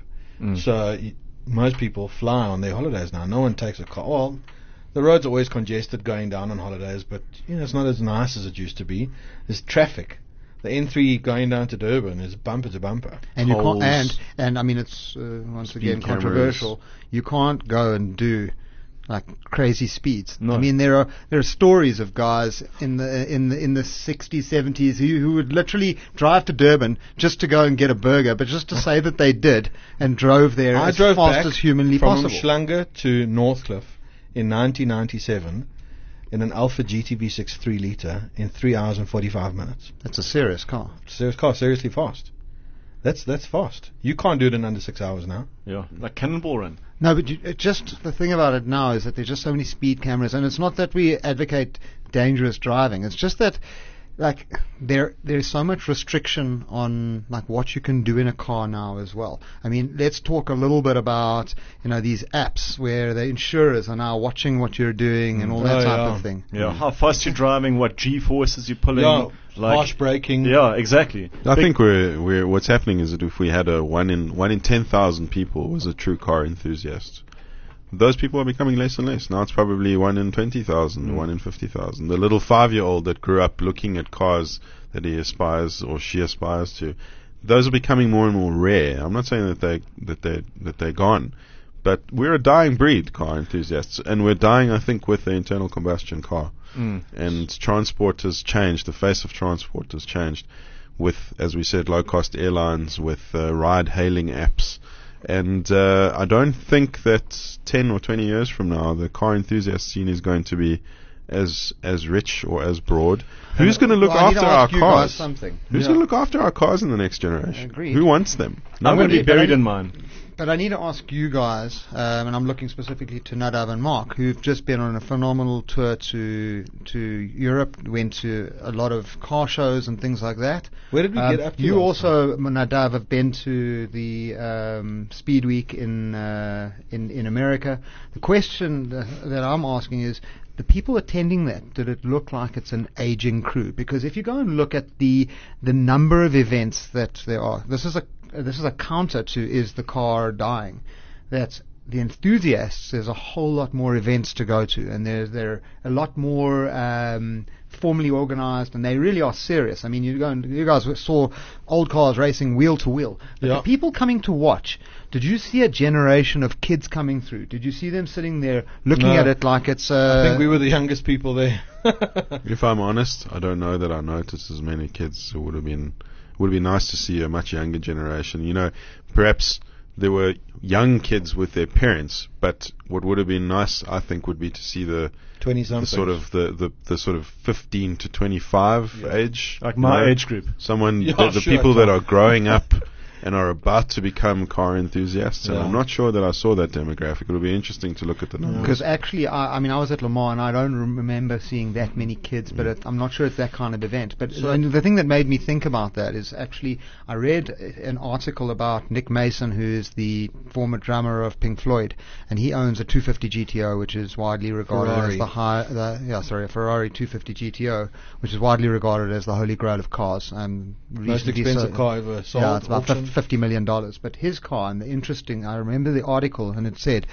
So y- most people fly on their holidays now. No one takes a car. Well, the roads are always congested going down on holidays, but you know it's not as nice as it used to be. There's traffic. The N three going down to Durban is bumper to bumper. And you can't, Tolls. and and I mean it's uh, once Speed again cameras. controversial. You can't go and do like crazy speeds. No. I mean there are there are stories of guys in the in the in the sixties, seventies who, who would literally drive to Durban just to go and get a burger, but just to say that they did and drove there I as drove fast back as humanly from possible. Umhlanga to Northcliffe in nineteen ninety-seven in an Alpha G T V six three litre in three hours and forty-five minutes. That's a serious car. Serious car, seriously fast. That's that's fast. You can't do it in under six hours now. Yeah, like Cannonball Run. No, but you, it just the thing about it now is that there's just so many speed cameras, and it's not that we advocate dangerous driving. It's just that, like, there there's so much restriction on like what you can do in a car now as well. I mean, let's talk a little bit about you know these apps where the insurers are now watching what you're doing and all that Oh, type yeah. of thing. Yeah, how fast you're driving, what G forces you're pulling. Yeah, like, harsh braking. Yeah, exactly. I Big- think we're, we're what's happening is that if we had a one in one in ten thousand people was a true car enthusiast, those people are becoming less and less. Now it's probably one in twenty thousand, Mm. one in fifty thousand. The little five-year-old that grew up looking at cars that he aspires or she aspires to, those are becoming more and more rare. I'm not saying that they that they that they're gone, but we're a dying breed, car enthusiasts, and we're dying, I think, with the internal combustion car. Mm. And transport has changed. The face of transport has changed with, as we said, low-cost airlines, with uh, ride-hailing apps. And uh, I don't think that ten or twenty years from now, the car enthusiast scene is going to be as as rich or as broad. Who's going to look Well, I need after to our ask you guys cars? something. Who's Yeah. going to look after our cars in the next generation? Agreed. Who wants them? I'm going to Nobody, be but I buried need- in mine. But I need to ask you guys, um, and I'm looking specifically to Nadav and Mark, who've just been on a phenomenal tour to to Europe, went to a lot of car shows and things like that. Where did we Um, get up to? You last also, Nadav, have been to the um, Speed Week in, uh, in in America. The question that, that I'm asking is, the people attending that, did it look like it's an aging crew? Because if you go and look at the the number of events that there are, this is a this is a counter to is the car dying. That the enthusiasts, there's a whole lot more events to go to, and they're they're a lot more um, formally organized, and they really are serious. I mean, you go and you guys saw old cars racing wheel to wheel. But Yeah. the people coming to watch, did you see a generation of kids coming through? Did you see them sitting there looking No. at it like it's? Uh, I think we were the youngest people there. If I'm honest, I don't know that I noticed as many kids. It would have been would have been nice to see a much younger generation. You know, perhaps there were young kids with their parents, but what would have been nice, I think, would be to see the, twenty the something. sort of the, the, the sort of fifteen to twenty-five Yeah. age, Like you my know, age group. someone Yeah, the, the sure, people that Tom. are growing up and are about to become car enthusiasts. And Yeah. I'm not sure that I saw that demographic. It'll be interesting to look at the numbers. Because actually, I, I mean, I was at Le Mans and I don't rem- remember seeing that many kids, but it, I'm not sure it's that kind of event. But so, and the thing that made me think about that is actually I read uh, an article about Nick Mason, who is the former drummer of Pink Floyd, and he owns a two fifty G T O, which is widely regarded Ferrari. as the high, the, yeah, sorry, a Ferrari two fifty G T O, which is widely regarded as the holy grail of cars. Um, Most recently expensive so- car ever sold. yeah, it's about auction. fif- fifty million dollars. But his car, and the interesting, I remember the article, and it said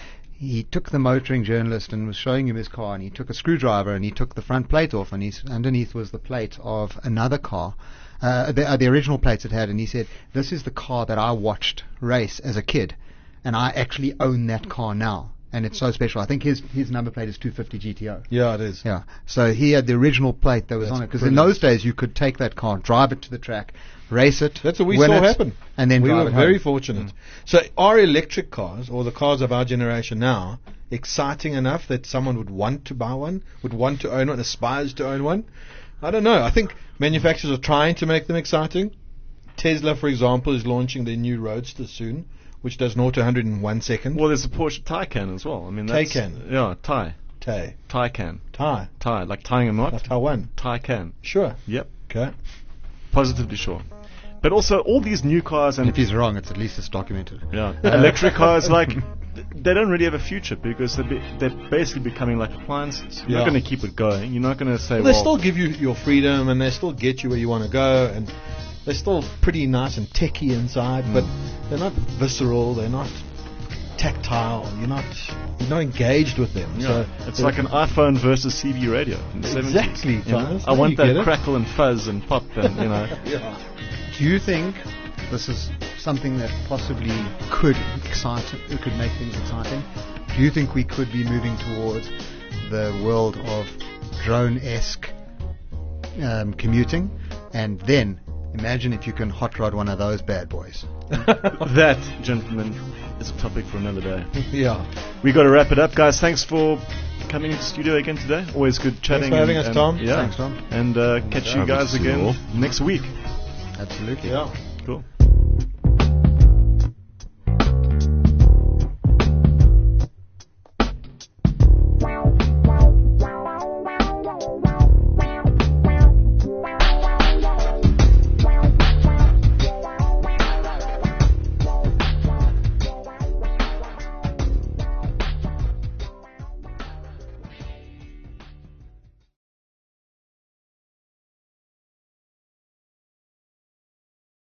he took the motoring journalist and was showing him his car, and he took a screwdriver and he took the front plate off, and he's, underneath was the plate of another car, Uh, the, uh, the original plates it had, and he said, "This is the car that I watched race as a kid, and I actually own that car now, and it's so special." I think his his number plate is two fifty G T O. Yeah, it is. Yeah. So he had the original plate that was That's on it, because in brilliant. those days you could take that car, drive it to the track, race it. That's what we win saw it, happen. and then we drive were it very home. fortunate. So are electric cars, or the cars of our generation now, exciting enough that someone would want to buy one, would want to own one, aspires to own one? I don't know. I think manufacturers are trying to make them exciting. Tesla, for example, is launching their new Roadster soon, which does zero to one hundred in one second. Well, there's a Porsche Taycan as well. I mean, that's, Taycan. Yeah, Tay. Tay. Taycan. Thai. Tay, like tying a knot. Like Taiwan. Taycan. Sure. Yep. Okay. Positively sure. But also, all these new cars and And if he's wrong, it's at least it's documented. yeah, electric cars, like, th- they don't really have a future because they're, be- they're basically becoming like appliances. You're Yeah. not going to keep it going. You're not going to say, Well, they well, still give you your freedom, and they still get you where you want to go, and they're still pretty nice and techy inside, but they're not visceral. They're not tactile. You're not you're not engaged with them. yeah, So it's they're- like an iPhone versus C B radio in the seventies. Exactly, you know? Thomas. I Now want you get that it. crackle and fuzz and pop and, you know. Yeah. Do you think this is something that possibly could excite, it could make things exciting? Do you think we could be moving towards the world of drone-esque um, commuting? And then imagine if you can hot rod one of those bad boys. That, gentlemen, is a topic for another day. Yeah. We got to wrap it up, guys. Thanks for coming into the studio again today. Always good chatting. for having and, us, and- Tom. Yeah. Thanks, Tom. And uh, catch you Happy to guys see you again all. next week. Absolutely. Yeah. Cool.